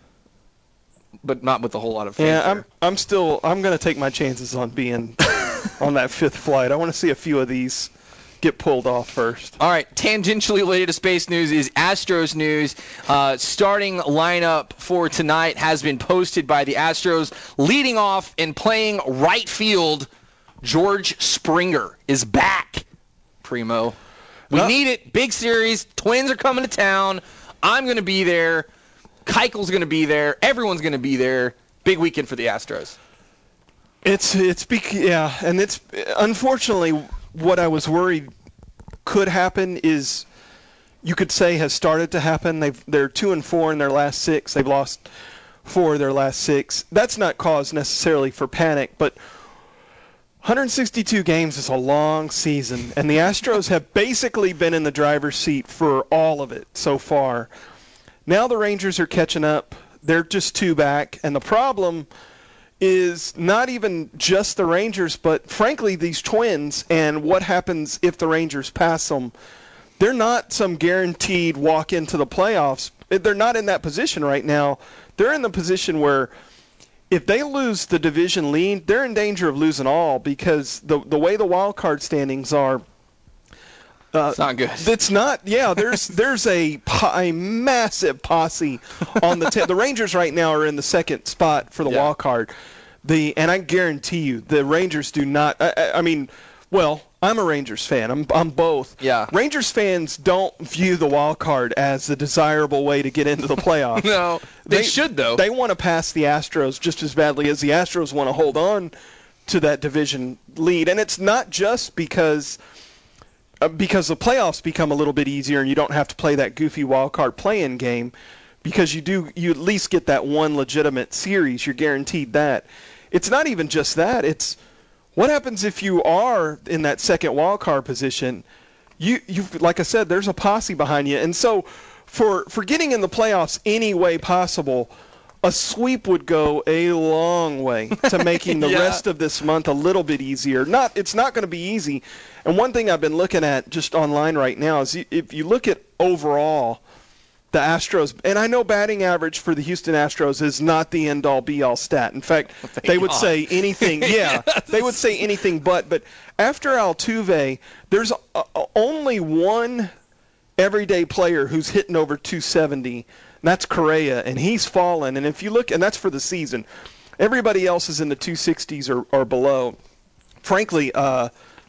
but not with a whole lot of fanfare. Yeah, I'm I'm still I'm going to take my chances on being on that fifth flight. I want to see a few of these get pulled off first. All right, tangentially related to space news is Astros news. Uh, starting lineup for tonight has been posted by the Astros. Leading off and playing right field, George Springer is back. Primo, we Well- need it. Big series. Twins are coming to town. I'm going to be there. Keuchel's going to be there. Everyone's going to be there. Big weekend for the Astros. It's it's bec- yeah, and it's unfortunately what I was worried could happen is you could say has started to happen. They've they're two and four in their last six. They've lost four of their last six. That's not cause necessarily for panic, but one hundred sixty-two games is a long season, and the Astros have basically been in the driver's seat for all of it so far. Now the Rangers are catching up. They're just two back, and the problem is not even just the Rangers, but frankly these Twins and what happens if the Rangers pass them. They're not some guaranteed walk into the playoffs. They're not in that position right now. They're in the position where if they lose the division lead, they're in danger of losing all because the the way the wild card standings are, uh, it's not good. It's not. Yeah, there's there's a, po- a massive posse on the t- the Rangers right now are in the second spot for the Yeah. wild card. The and I guarantee you the Rangers do not. I, I, I mean, well, I'm a Rangers fan. I'm I'm both. Yeah. Rangers fans don't view the wild card as the desirable way to get into the playoffs. No, they, should though. They want to pass the Astros just as badly as the Astros want to hold on to that division lead, and it's not just because uh, because the playoffs become a little bit easier and you don't have to play that goofy wild card play-in game because you do you at least get that one legitimate series. You're guaranteed that. It's not even just that. It's what happens if you are in that second wild card position. You you like I said, there's a posse behind you, and so for for getting in the playoffs any way possible, a sweep would go a long way to making the Yeah. rest of this month a little bit easier. Not it's not going to be easy. And one thing I've been looking at just online right now is you- if you look at overall the Astros, and I know batting average for the Houston Astros is not the end-all be-all stat. In fact, Thank they would God. say anything. Yeah, Yes. they would say anything but. But after Altuve, there's a, a, only one everyday player who's hitting over two seventy, and that's Correa, and he's fallen. And if you look, and that's for the season, everybody else is in the two sixties or, or below. Frankly, uh,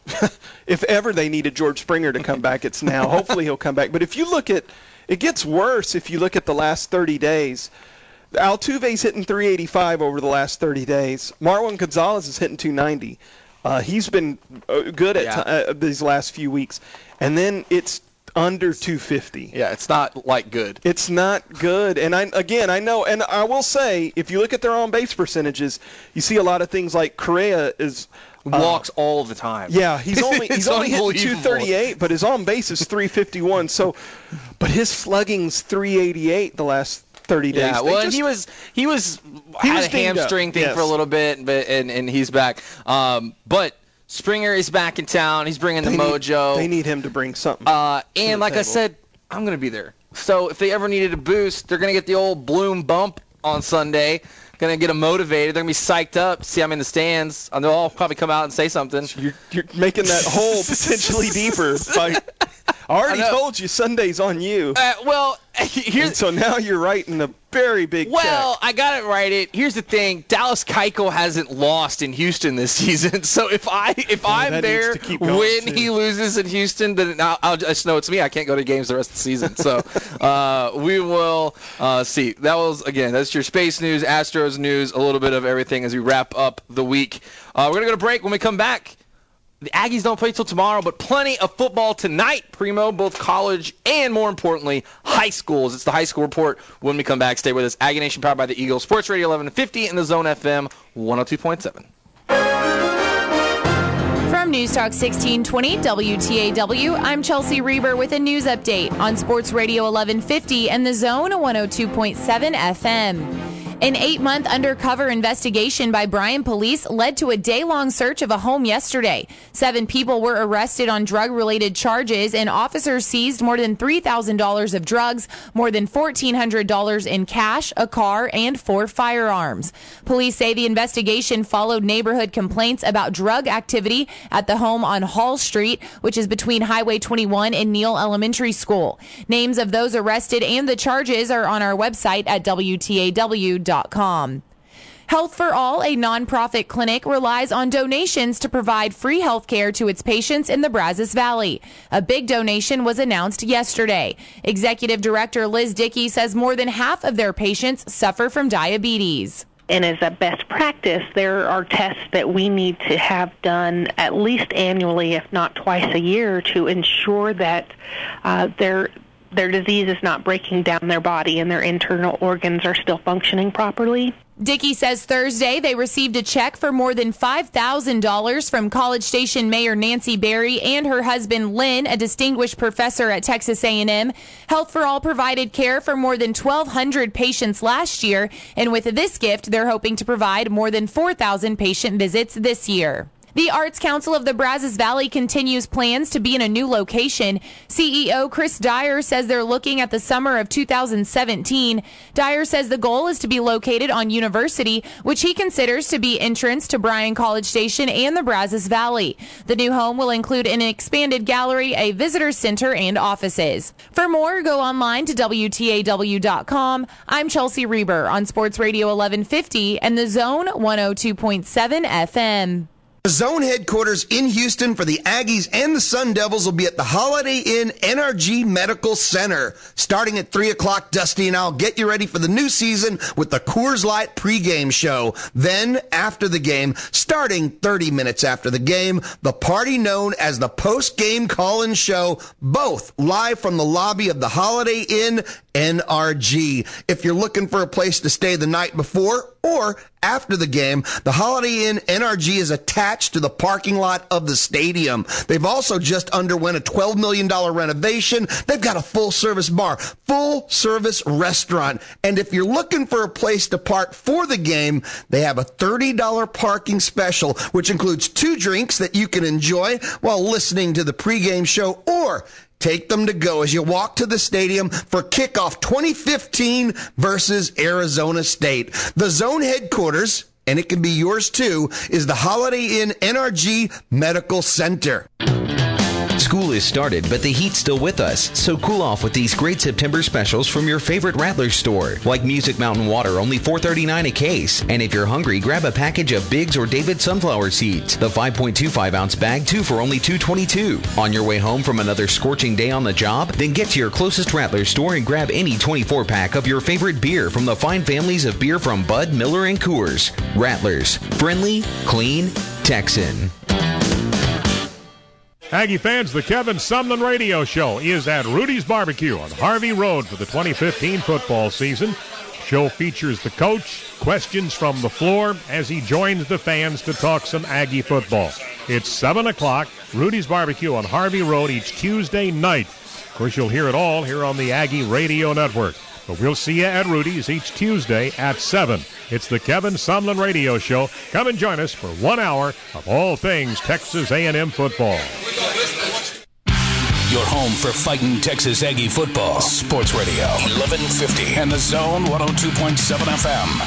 if ever they needed George Springer to come back, it's now. Hopefully he'll come back. But if you look at it gets worse if you look at the last thirty days. Altuve's hitting three eighty-five over the last thirty days. Marwin Gonzalez is hitting two ninety. Uh, he's been uh, good at Yeah. t- uh, these last few weeks. And then it's under two fifty. Yeah, it's not like good. It's not good. And I again, I know, and I will say, if you look at their on-base percentages, you see a lot of things like Correa is uh, Walks all the time. yeah, he's only It's he's only hitting unbelievable. two thirty-eight, but his on base is three fifty-one. So, but his slugging's three eighty-eight the last thirty days. Yeah, They well, and just- he was he was He had was a dinged up, hamstring thing yes. for a little bit, but and, and he's back. Um, but Springer is back in town. He's bringing the they need- mojo. They need him to bring something. Uh, to and the like I table. said, I'm going to be there. So if they ever needed a boost, they're going to get the old Bloom bump on Sunday. Going to get them motivated. They're going to be psyched up. See I'm in the stands. And they'll all probably come out and say something. You're, you're making that hole potentially deeper. By, I already I told you Sunday's on you. Uh, well, here's, and so now you're writing a very big well, check. I got it right. It Here's the thing. Dallas Keuchel hasn't lost in Houston this season. So if, I, if well, I'm there when too. he loses in Houston, then I'll, I'll just know it's me. I can't go to games the rest of the season. So uh, we will uh, see. That was, again, that's your space news, Astros news, a little bit of everything as we wrap up the week. Uh, we're going to go to break. When we come back, the Aggies don't play till tomorrow, but plenty of football tonight, Primo, both college and, more importantly, high schools. It's the High School Report. When we come back, stay with us. Aggie Nation, powered by the Eagles. Sports Radio eleven fifty and the Zone F M one oh two point seven. From News Talk sixteen twenty W T A W, I'm Chelsea Reber with a news update on Sports Radio eleven fifty and the Zone one oh two point seven F M. An eight-month undercover investigation by Bryan police led to a day-long search of a home yesterday. Seven people were arrested on drug-related charges, and officers seized more than three thousand dollars of drugs, more than fourteen hundred dollars in cash, a car, and four firearms. Police say the investigation followed neighborhood complaints about drug activity at the home on Hall Street, which is between Highway twenty-one and Neal Elementary School. Names of those arrested and the charges are on our website at W T A W dot com. Health for All, a nonprofit clinic, relies on donations to provide free health care to its patients in the Brazos Valley. A big donation was announced yesterday. Executive Director Liz Dickey says more than half of their patients suffer from diabetes. And as a best practice, there are tests that we need to have done at least annually, if not twice a year, to ensure that uh, they're their disease is not breaking down their body and their internal organs are still functioning properly. Dickey says Thursday they received a check for more than five thousand dollars from College Station Mayor Nancy Berry and her husband Lynn, a distinguished professor at Texas A and M. Health for All provided care for more than twelve hundred patients last year, and with this gift, they're hoping to provide more than four thousand patient visits this year. The Arts Council of the Brazos Valley continues plans to be in a new location. C E O Chris Dyer says they're looking at the summer of two thousand seventeen. Dyer says the goal is to be located on University, which he considers to be entrance to Bryan College Station and the Brazos Valley. The new home will include an expanded gallery, a visitor center, and offices. For more, go online to W T A W dot com. I'm Chelsea Reber on Sports Radio eleven fifty and the Zone one oh two point seven F M. The Zone headquarters in Houston for the Aggies and the Sun Devils will be at the Holiday Inn N R G Medical Center. Starting at three o'clock, Dusty and I'll get you ready for the new season with the Coors Light pregame show. Then, after the game, starting thirty minutes after the game, the party known as the post-game call-in show, both live from the lobby of the Holiday Inn N R G. If you're looking for a place to stay the night before or after the game, the Holiday Inn N R G is attached to the parking lot of the stadium. They've also just underwent a twelve million dollars renovation. They've got a full-service bar, full-service restaurant. And if you're looking for a place to park for the game, they have a thirty dollars parking special, which includes two drinks that you can enjoy while listening to the pregame show, or take them to go as you walk to the stadium for kickoff twenty fifteen versus Arizona State. The Zone headquarters, and it can be yours too, is the Holiday Inn N R G Medical Center. School is started, but the heat's still with us, so cool off with these great September specials from your favorite Rattlers store, like Music Mountain Water, only four thirty-nine a case. And if you're hungry, grab a package of Biggs or David sunflower seeds, the five point two five ounce bag, two for only two twenty-two. On your way home from another scorching day on the job, then get to your closest Rattlers store and grab any twenty-four pack of your favorite beer from the fine families of beer from Bud, Miller, and Coors. Rattlers, friendly, clean, Texan. Aggie fans, the Kevin Sumlin Radio Show is at Rudy's Barbecue on Harvey Road for the twenty fifteen football season. Show features the coach, questions from the floor as he joins the fans to talk some Aggie football. It's seven o'clock, Rudy's Barbecue on Harvey Road each Tuesday night. Of course, you'll hear it all here on the Aggie Radio Network. But we'll see you at Rudy's each Tuesday at seven. It's the Kevin Sumlin Radio Show. Come and join us for one hour of all things Texas A and M football. Your home for fighting Texas Aggie football. Sports Radio eleven fifty and the Zone one oh two point seven F M.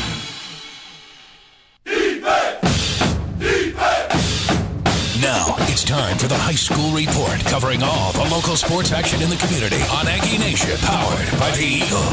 Now it's time for the High School Report, covering all the local sports action in the community on Aggie Nation, powered by the Eagle.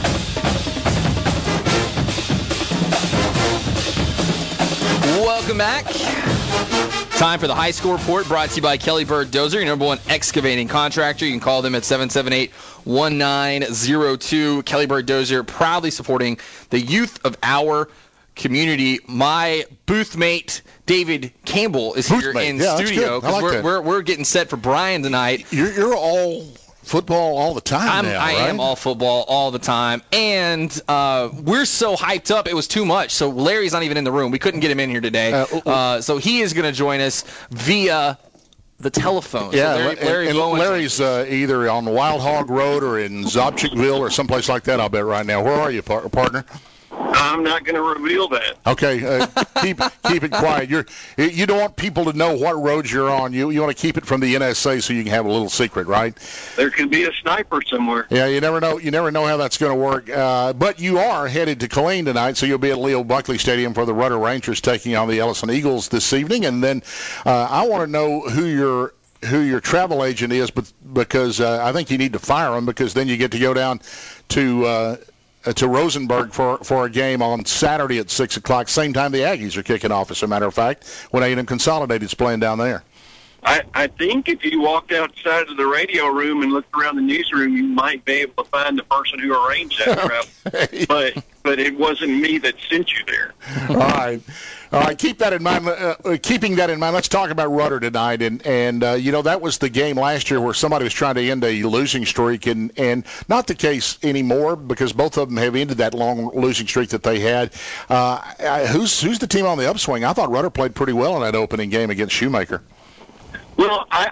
Welcome back. Time for the High School Report, brought to you by Kelly Bird Dozer, your number one excavating contractor. You can call them at seven seven eight, one nine zero two. Kelly Bird Dozer, proudly supporting the youth of our community. My booth mate, David Campbell, is here Boothmate. in Yeah, that's studio good. I like we're, that. we're we're getting set for Brian tonight. You're, you're all football all the time I'm, now, I right? am all football all the time, and uh, we're so hyped up it was too much. So Larry's not even in the room. We couldn't get him in here today. Uh, uh, so he is going to join us via the telephone. Yeah, so Larry, Larry and, and Larry's uh, either on Wild Hog Road or in Zobchikville or someplace like that, I'll bet, right now. Where are you, par- partner? I'm not going to reveal that. Okay, uh, keep keep it quiet. You're you don't want people to know what roads you're on. You you want to keep it from the N S A so you can have a little secret, right? There could be a sniper somewhere. Yeah, you never know. You never know how that's going to work. Uh, but you are headed to Killeen tonight, so you'll be at Leo Buckley Stadium for the Rudder Rangers taking on the Ellison Eagles this evening. And then uh, I want to know who your who your travel agent is, but because uh, I think you need to fire him, because then you get to go down to. Uh, to Rosenberg for for a game on Saturday at six o'clock, same time the Aggies are kicking off, as a matter of fact, when A and M Consolidated's playing down there. I, I think if you walked outside of the radio room and looked around the newsroom, you might be able to find the person who arranged that travel. Okay. But but it wasn't me that sent you there. All right. All right, keep that in mind. Uh, keeping that in mind, let's talk about Rudder tonight. And, and uh, you know, that was the game last year where somebody was trying to end a losing streak, and, and not the case anymore, because both of them have ended that long losing streak that they had. Uh, who's who's the team on the upswing? I thought Rudder played pretty well in that opening game against Shoemaker. Well, I,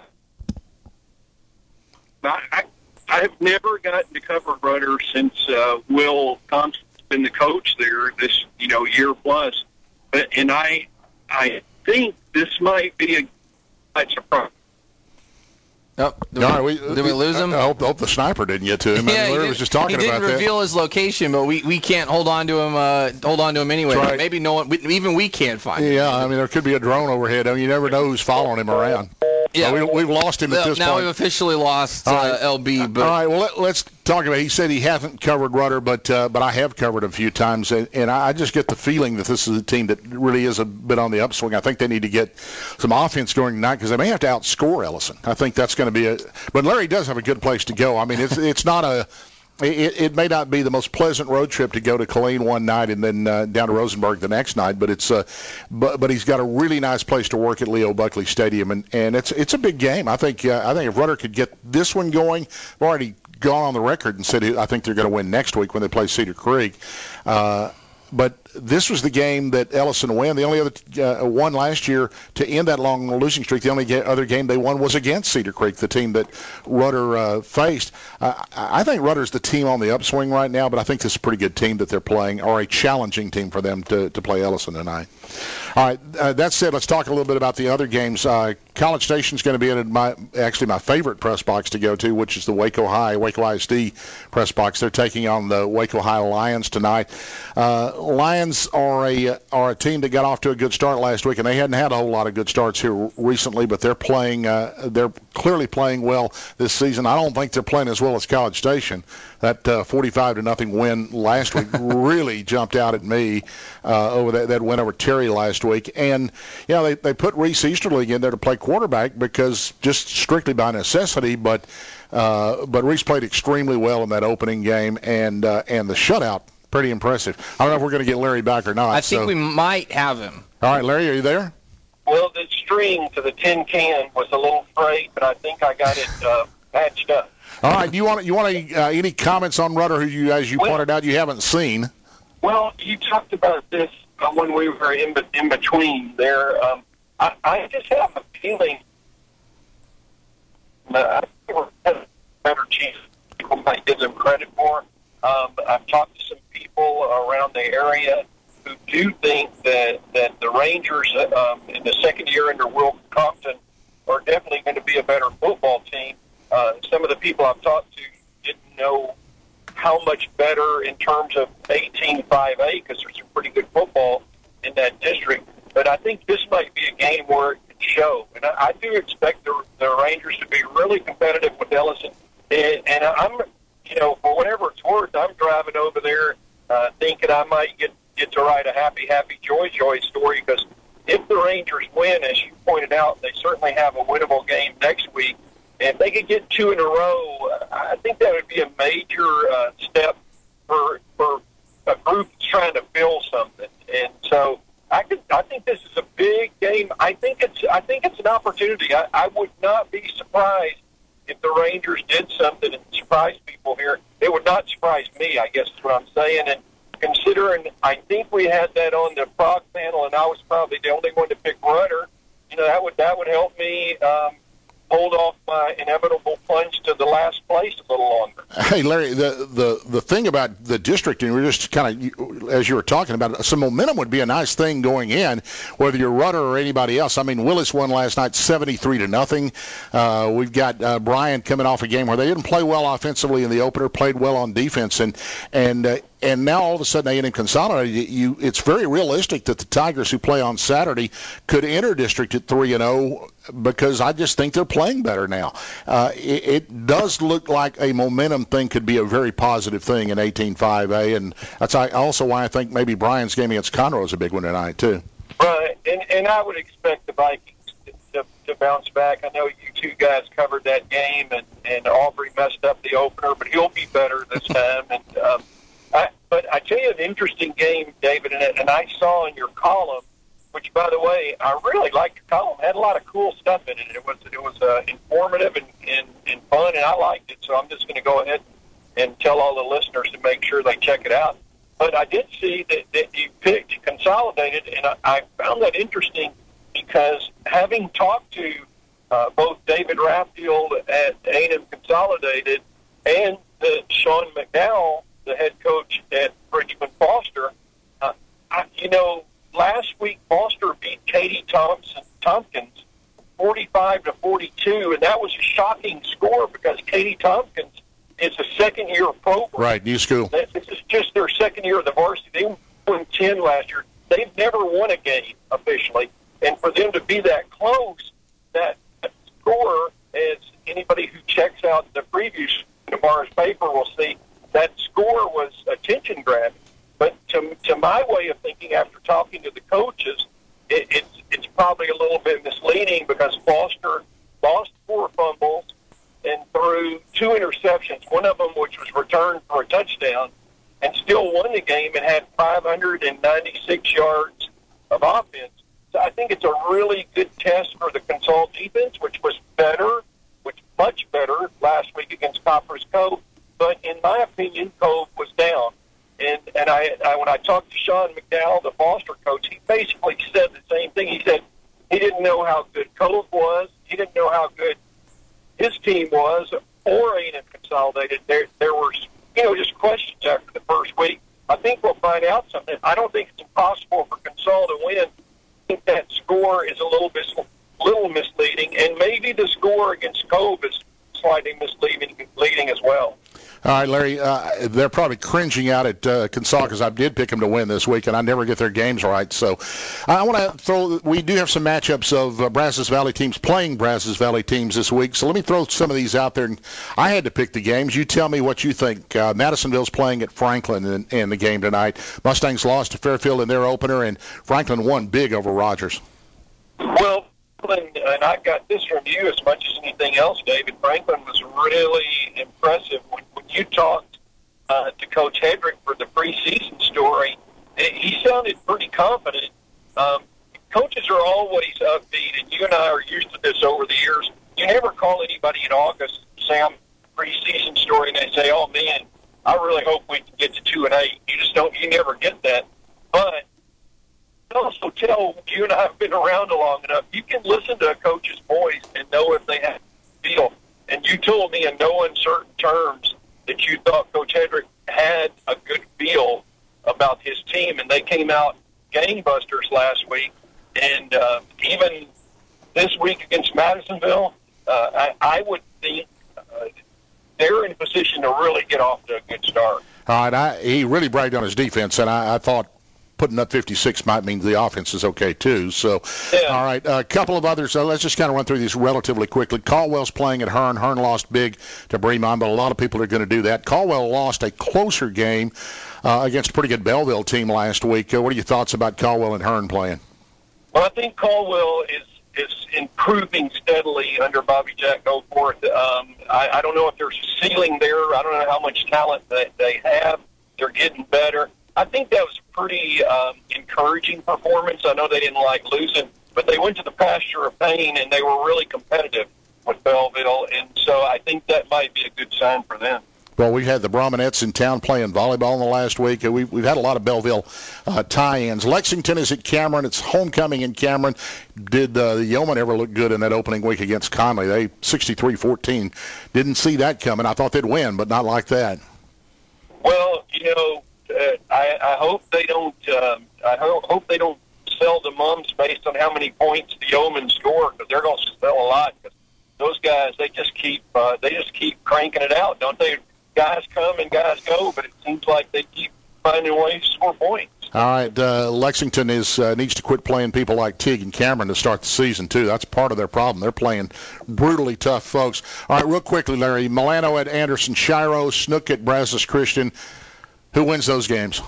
I, I've never gotten to cover Rudder since uh, Will Thompson's been the coach there this, you know, year plus. But, and I, I think this might be a, a surprise. Oh, did, no, we, we, did we lose him? I hope, I hope the sniper didn't get to him. Yeah, I mean, Larry did, was just talking about that. He didn't reveal his location, but we, we can't hold on to him. Uh, hold on to him anyway. Right. Maybe no one, we, even we can't find him. Yeah, I mean, there could be a drone overhead. I mean, you never know who's following him around. Yeah, so we, we've lost him at this now point. Now we've officially lost uh, right. L B. But all right, well, let, let's talk about. He said he hasn't covered Rudder, but uh, but I have covered a few times, and, and I just get the feeling that this is a team that really is a bit on the upswing. I think they need to get some offense during the night, because they may have to outscore Ellison. I think that's going to be a. But Larry does have a good place to go. I mean, it's it's not a. It, it may not be the most pleasant road trip to go to Killeen one night and then uh, down to Rosenberg the next night, but it's uh, but but he's got a really nice place to work at Leo Buckley Stadium, and, and it's it's a big game. I think uh, I think if Rudder could get this one going, I've already gone on the record and said I think they're going to win next week when they play Cedar Creek. Uh, But this was the game that Ellison won. The only other uh, one last year to end that long losing streak, the only ga- other game they won was against Cedar Creek, the team that Rudder uh, faced. Uh, I think Rudder's the team on the upswing right now, but I think this is a pretty good team that they're playing, or a challenging team for them to, to play Ellison tonight. All right, uh, that said, let's talk a little bit about the other games. Uh, College Station's going to be in my actually my favorite press box to go to, which is the Waco High, Waco I S D press box. They're taking on the Waco High Lions tonight. Uh, Lions are a are a team that got off to a good start last week, and they hadn't had a whole lot of good starts here recently, but they're playing. Uh, they're clearly playing well this season. I don't think they're playing as well as College Station. That uh, forty-five to nothing win last week really jumped out at me uh, over that, that win over Terry last week. And you know, they they put Reese Easterling in there to play quarterback because just strictly by necessity, but uh, but Reese played extremely well in that opening game, and uh, and the shutout. Pretty impressive. I don't know if we're going to get Larry back or not. I think so. we might have him. All right, Larry, are you there? Well, the string to the tin can was a little frayed, but I think I got it uh, patched up. All right, you want you want any, uh, any comments on Rudder, who you, as you well, pointed out, you haven't seen? Well, you talked about this uh, when we were in, in between there. Um, I, I just have a feeling that I think we're a better chance people might give them credit for. Um, I've talked to some people around the area who do think that, that the Rangers um, in the second year under Will Compton are definitely going to be a better football team. Uh, people I've talked to didn't know how much better in terms of eighteen five A, because there's some pretty good football in that district. But I think this might be a game where it can show. And I, I do expect the, the Rangers to be really competitive with Ellison. And, and I'm, you know, for whatever it's worth, I'm driving over there uh, thinking I might get, get to write a happy, happy, joy, joy story, because if the Rangers win, as you pointed out, they certainly have a winnable game next week. And if they could get two in a row, I think that would be a major uh, step for for a group that's trying to fill something. And so I could, I think this is a big game. I think it's I think it's an opportunity. I, I would not be surprised if the Rangers did something and surprised people here. It would not surprise me, I guess is what I'm saying. And considering I think we had that on the Frog panel, and I was probably the only one to pick Rudder, you know, that would that would help me um, hold off my inevitable plunge to the last place a little longer. Hey, Larry, the the, the thing about the district, and we're just kind of, as you were talking about, some momentum would be a nice thing going in, whether you're Rudder or anybody else. I mean, Willis won last night seventy-three to nothing. Uh, we've got uh, Bryan coming off a game where they didn't play well offensively in the opener, played well on defense, and and uh, and now all of a sudden A and M consolidated. You, it's very realistic that the Tigers, who play on Saturday, could enter district at three and zero, because I just think they're playing better now. Uh, it, it does look like a momentum thing could be a very positive thing in eighteen five A, and that's also why I think maybe Bryan's game against Conroe is a big one tonight too. Right, and and I would expect the Vikings to, to bounce back. I know you two guys covered that game, and and Aubrey messed up the opener, but he'll be better this time. And um, I, but I tell you, an interesting game, David, and, and I saw in your column, which, by the way, I really liked your column. It had a lot of cool stuff in it. It was it was uh, informative and, and, and fun, and I liked it. So I'm just going to go ahead and tell all the listeners to make sure they check it out. But I did see that, that you picked Consolidated, and I, I found that interesting because having talked to uh, both David Raffield at A and M Consolidated and the Sean McDowell, the head coach at Bridgman Foster, uh, I, you know, last week Foster beat Katie Thompson Tompkins forty-five to forty-two, and that was a shocking score because Katie Tompkins is a second-year program. Right, new school. This is just their second year of the varsity. They won ten last year. They've never won a game officially, and for them to be that close, that score, as anybody who checks out the previews tomorrow's paper will see, that score was attention-grabbing. But to, to my way of thinking, after talking to the coaches, it, it's it's probably a little bit misleading because Foster lost four fumbles and threw two interceptions, one of them which was returned for a touchdown, and still won the game and had five hundred ninety-six yards of offense. So I think it's a really good test for the Consol defense, which was better, which much better last week against Coppers Cove. But in my opinion, Cove was down. And and I, I when I talked to Sean McDowell, the Foster coach, he basically said the same thing. He said he didn't know how good Cove was. He didn't know how good his team was, or A and M Consolidated. There there were, you know, just questions after the first week. I think we'll find out something. I don't think it's impossible for Consol to win. I think that score is a little bit little misleading, and maybe the score against Cove is slightly misleading leading as well. All right, Larry, uh, they're probably cringing out at uh, Consol because I did pick them to win this week, and I never get their games right. So I want to throw – we do have some matchups of uh, Brazos Valley teams playing Brazos Valley teams this week. So let me throw some of these out there. I had to pick the games. You tell me what you think. Uh, Madisonville's playing at Franklin in, in the game tonight. Mustangs lost to Fairfield in their opener, and Franklin won big over Rogers. Well, and I got this from you as much as anything else, David. Franklin was really impressive. When, when you talked uh, to Coach Hedrick for the preseason story, he sounded pretty confident. Um, coaches are always upbeat, and you and I are used to this over the years. You never call anybody in August, say I'm preseason story, and they say, oh, man, I really hope we can get to two and eight. You just don't, you never get that. But also tell you and I have been around long enough. You can listen to a coach's voice and know if they have a feel. And you told me in no uncertain terms that you thought Coach Hedrick had a good feel about his team, and they came out gangbusters last week. And uh, even this week against Madisonville, uh, I, I would think uh, they're in a position to really get off to a good start. All right, I, he really bragged on his defense, and I, I thought putting up fifty-six might mean the offense is okay, too. So, yeah. All right, a couple of others. So let's just kind of run through these relatively quickly. Caldwell's playing at Hearn. Hearn lost big to Bremond, but a lot of people are going to do that. Caldwell lost a closer game uh, against a pretty good Belleville team last week. Uh, what are your thoughts about Caldwell and Hearn playing? Well, I think Caldwell is is improving steadily under Bobby Jack Goforth. Um, I, I don't know if there's a ceiling there. I don't know how much talent that they have. They're getting better. I think that was a pretty um, encouraging performance. I know they didn't like losing, but they went to the pasture of pain, and they were really competitive with Belleville, and so I think that might be a good sign for them. Well, we had the Brominettes in town playing volleyball in the last week. We've, we've had a lot of Belleville uh, tie-ins. Lexington is at Cameron. It's homecoming in Cameron. Did uh, the Yeomen ever look good in that opening week against Conley? They sixty-three fourteen. Didn't see that coming. I thought they'd win, but not like that. Well, you know, uh, I, I hope they don't. Uh, I ho- hope they don't sell the mums based on how many points the Yeomen score, because they're going to sell a lot. Cause those guys, they just keep uh, they just keep cranking it out, don't they? Guys come and guys go, but it seems like they keep finding ways to score points. All right, uh, Lexington is uh, needs to quit playing people like Teague and Cameron to start the season, too. That's part of their problem. They're playing brutally tough folks. All right, real quickly, Larry, Milano at Anderson Shiro, Snook at Brazos Christian. Who wins those games?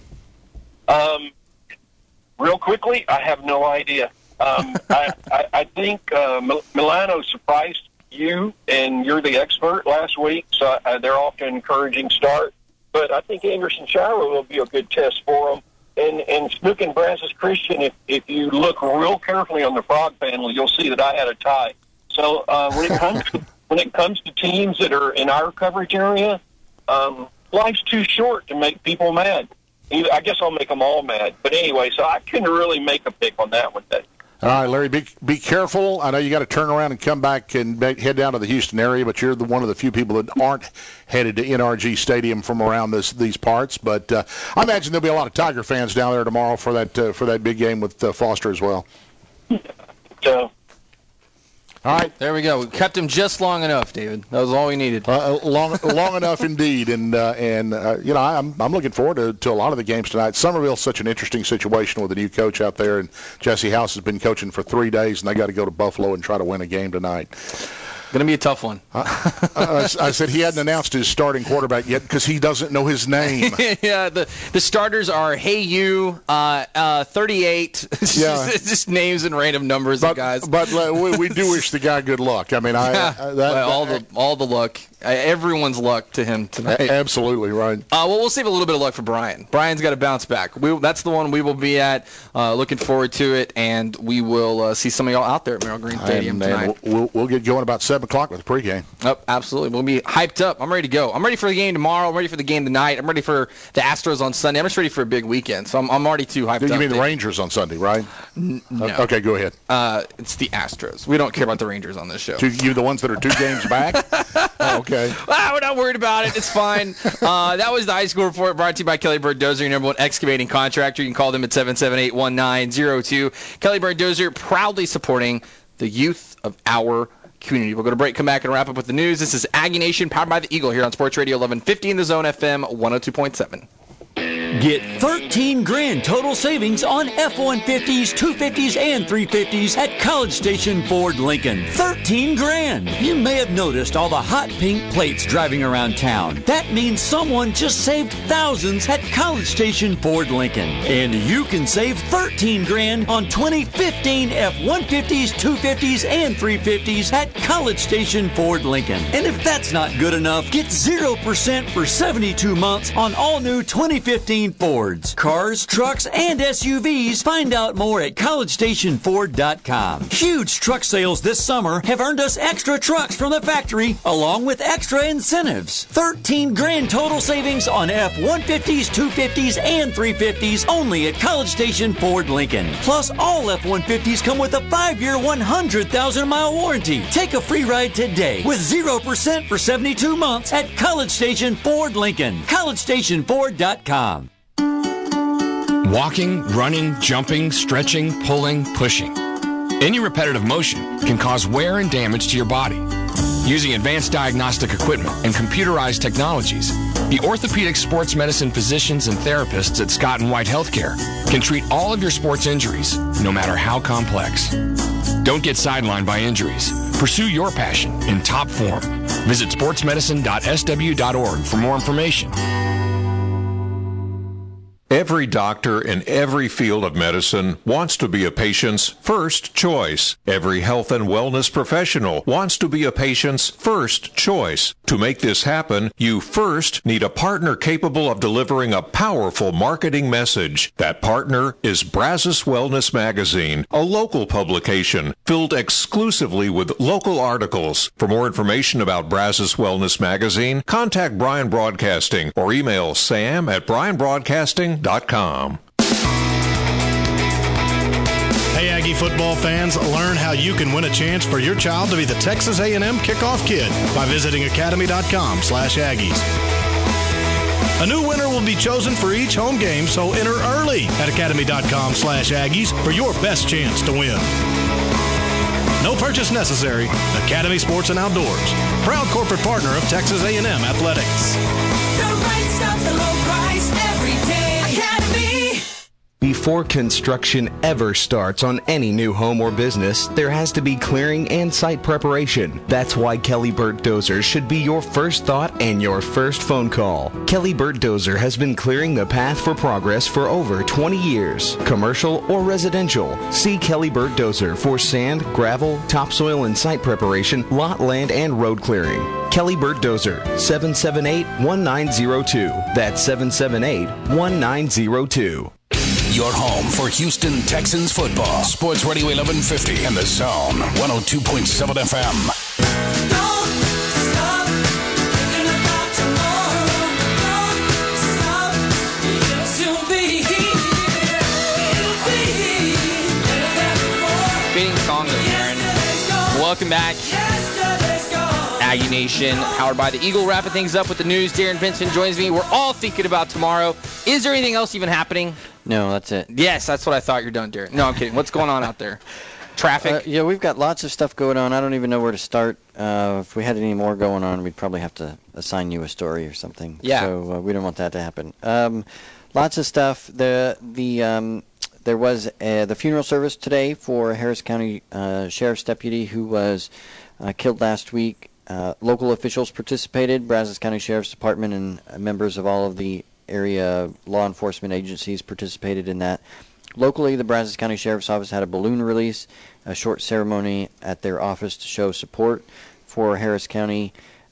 Um, real quickly, I have no idea. Um, I, I, I think uh, Milano surprised you, and you're the expert last week, so uh, they're off to an encouraging start. But I think Anderson Shiro will be a good test for them. And, and Snook and Brazos Christian, if, if you look real carefully on the frog panel, you'll see that I had a tie. So uh, when it comes to, when it comes to teams that are in our coverage area, um, life's too short to make people mad. I guess I'll make them all mad. But anyway, so I couldn't really make a pick on that one. That All right, Larry, be be careful. I know you got to turn around and come back and head down to the Houston area, but you're the one of the few people that aren't headed to N R G Stadium from around this, these parts. But uh, I imagine there'll be a lot of Tiger fans down there tomorrow for that uh, for that big game with uh, Foster as well. So. All right, there we go. We kept him just long enough, David. That was all we needed. Uh, long, long enough indeed, and uh, and uh, you know I'm I'm looking forward to, to a lot of the games tonight. Somerville's such an interesting situation with a new coach out there, and Jesse House has been coaching for three days, and they got to go to Buffalo and try to win a game tonight. Going to be a tough one. uh, I, I said he hadn't announced his starting quarterback yet because he doesn't know his name. yeah, the the starters are Hey You, uh, uh, thirty-eight. Yeah. just, just names and random numbers but, of guys. But uh, we, we do wish the guy good luck. I mean, I, yeah. I that, well, all that, the all the luck, uh, everyone's luck to him tonight. Absolutely right. Uh, well, we'll save a little bit of luck for Brian. Brian's got to bounce back. We, that's the one we will be at. Uh, looking forward to it, and we will uh, see some of y'all out there at Merrill Green Stadium and, tonight. And we'll, we'll get going about seven o'clock with the pregame. Oh, absolutely. We'll be hyped up. I'm ready to go. I'm ready for the game tomorrow. I'm ready for the game tonight. I'm ready for the Astros on Sunday. I'm just ready for a big weekend. So I'm, I'm already too hyped you up. You mean Dave. the Rangers on Sunday, right? N- no. Okay, go ahead. Uh, it's the Astros. We don't care about the Rangers on this show. Two, you the ones that are two games back? Oh, okay. Ah, we're not worried about it. It's fine. Uh, that was the high school report brought to you by Kelly Bird Dozer, your number one excavating contractor. You can call them at seven seven eight, one nine zero two. Kelly Bird Dozer proudly supporting the youth of our community. We'll go to break, come back, and wrap up with the news. This is Aggie Nation, powered by the Eagle, here on Sports Radio eleven fifty in the Zone F M one oh two point seven. Get thirteen grand total savings on F one fifties, two fifties, and three fifties at College Station Ford Lincoln. thirteen grand! You may have noticed all the hot pink plates driving around town. That means someone just saved thousands at College Station Ford Lincoln. And you can save thirteen grand on twenty fifteen F one fifties, two fifties, and three fifties at College Station Ford Lincoln. And if that's not good enough, get zero percent for seventy-two months on all new twenty fifteen Fords, cars, trucks, and S U Vs. Find out more at college station ford dot com. Huge truck sales this summer have earned us extra trucks from the factory, along with extra incentives. thirteen grand total savings on F one fifties, two fifties, and three fifties only at College Station Ford Lincoln. Plus, all F one fifties come with a five-year, one hundred thousand mile warranty. Take a free ride today with zero percent for seventy-two months at College Station Ford Lincoln. college station ford dot com. Walking, running, jumping, stretching, pulling, pushing. Any repetitive motion can cause wear and damage to your body. Using advanced diagnostic equipment and computerized technologies, the orthopedic sports medicine physicians and therapists at Scott and White Healthcare can treat all of your sports injuries, no matter how complex. Don't get sidelined by injuries. Pursue your passion in top form. Visit sports medicine dot s w dot org for more information. Every doctor in every field of medicine wants to be a patient's first choice. Every health and wellness professional wants to be a patient's first choice. To make this happen, you first need a partner capable of delivering a powerful marketing message. That partner is Brazos Wellness Magazine, a local publication filled exclusively with local articles. For more information about Brazos Wellness Magazine, contact Bryan Broadcasting or email sam at bryan broadcasting dot com. Hey Aggie football fans, learn how you can win a chance for your child to be the Texas A and M kickoff kid by visiting academy dot com slash Aggies. A new winner will be chosen for each home game, so enter early at academy dot com slash Aggies for your best chance to win. No purchase necessary. Academy Sports and Outdoors, proud corporate partner of Texas A and M Athletics. The right stuff, the low price, every day. Academy. Before construction ever starts on any new home or business, there has to be clearing and site preparation. That's why Kelly Burt Dozer should be your first thought and your first phone call. Kelly Burt Dozer has been clearing the path for progress for over twenty years. Commercial or residential, see Kelly Burt Dozer for sand, gravel, topsoil and site preparation, lot, land, and road clearing. Kelly Burt Dozer, seven seven eight, one nine zero two. That's seven seven eight, one nine zero two. Your home for Houston Texans football. Sports Radio eleven fifty and The Zone, one oh two point seven F M. Don't stop thinking about tomorrow. Don't stop. You'll soon be here. You'll be here. Better than before. Fitting song this, Aaron. Welcome back. Aggie Nation, powered by the Eagle, wrapping things up with the news. Darren Vincent joins me. We're all thinking about tomorrow. Is there anything else even happening? No, that's it. Yes, that's what I thought. You're done, Darren. No, I'm kidding. What's going on out there? Traffic? Uh, yeah, we've got lots of stuff going on. I don't even know where to start. Uh, if we had any more going on, we'd probably have to assign you a story or something. Yeah. So uh, we don't want that to happen. Um, lots of stuff. The the um, there was uh, the funeral service today for a Harris County uh, Sheriff's deputy who was uh, killed last week. Uh, local officials participated, Brazos County Sheriff's Department and uh, members of all of the area law enforcement agencies participated in that. Locally, the Brazos County Sheriff's Office had a balloon release, a short ceremony at their office to show support for Harris County.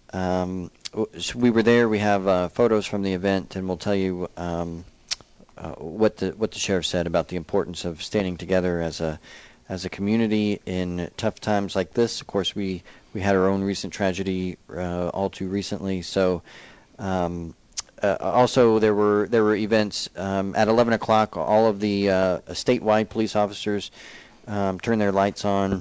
Um, we were there. We have uh, photos from the event, and we'll tell you um, uh, what the what the sheriff said about the importance of standing together as a as a community in tough times like this. Of course, we we had our own recent tragedy uh, all too recently, so. Um, Uh, also, there were there were events um, at eleven o'clock. All of the uh, statewide police officers um, turned their lights on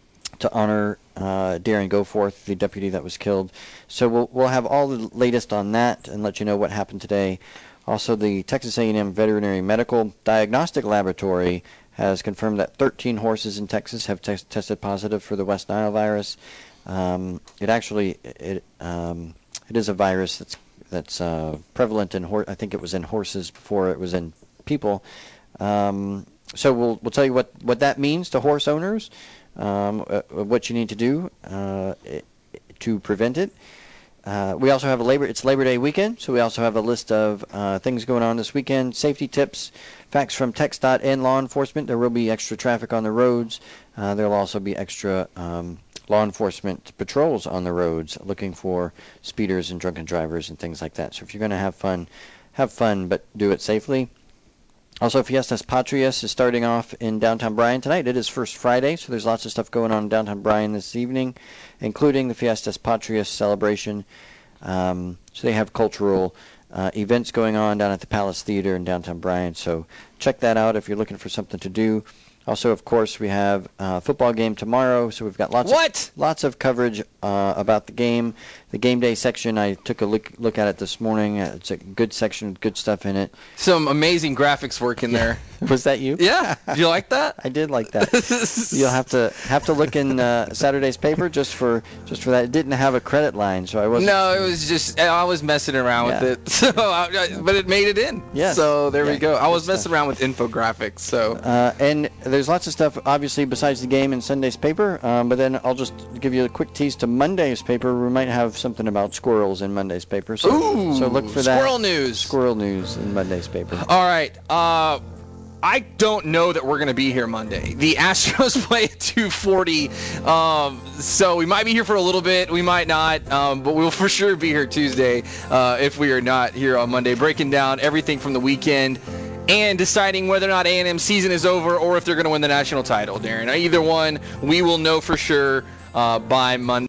to honor uh, Darren Goforth, the deputy that was killed. So we'll we'll have all the latest on that and let you know what happened today. Also, the Texas A and M Veterinary Medical Diagnostic Laboratory has confirmed that thirteen horses in Texas have te- tested positive for the West Nile virus. Um, it actually it um, it is a virus that's that's uh, prevalent in horse. I think it was in horses before it was in people. Um, so we'll we'll tell you what, what that means to horse owners, um, uh, what you need to do uh, to prevent it. Uh, we also have a labor. It's Labor Day weekend, so we also have a list of uh, things going on this weekend. Safety tips, facts from TxDOT and law enforcement. There will be extra traffic on the roads. Uh, there will also be extra Um, law enforcement patrols on the roads looking for speeders and drunken drivers and things like that. So if you're going to have fun, have fun, but do it safely. Also, Fiestas Patrias is starting off in downtown Bryan tonight. It is First Friday, so there's lots of stuff going on in downtown Bryan this evening, including the Fiestas Patrias celebration. Um, so they have cultural uh, events going on down at the Palace Theater in downtown Bryan. So check that out if you're looking for something to do. Also, of course, we have a football game tomorrow, so we've got lots what? of lots of coverage uh, about the game. the game day section, I took a look look at it this morning. Uh, It's a good section with good stuff in it. Some amazing graphics work in there. Was that you? Yeah. Did you like that? I did like that. You'll have to have to look in uh, Saturday's paper just for just for that. It didn't have a credit line, so I wasn't. No, it was just I was messing around Yeah. with it. So, I, but it made it in. Yes. So there Yeah, we go. I was good messing around with infographics. So. Uh, and there's lots of stuff, obviously, besides the game in Sunday's paper. Um, but then I'll just give you a quick tease to Monday's paper. We might have something about squirrels in Monday's paper. So, Ooh, so look for that. squirrel news. Squirrel news in Monday's paper. All right. Uh, I don't know that we're going to be here Monday. The Astros play at two forty, um, so we might be here for a little bit. We might not, um, but we'll for sure be here Tuesday uh, if we are not here on Monday, breaking down everything from the weekend and deciding whether or not A and M season is over or if they're going to win the national title, Darren. Either one, we will know for sure uh, by Monday.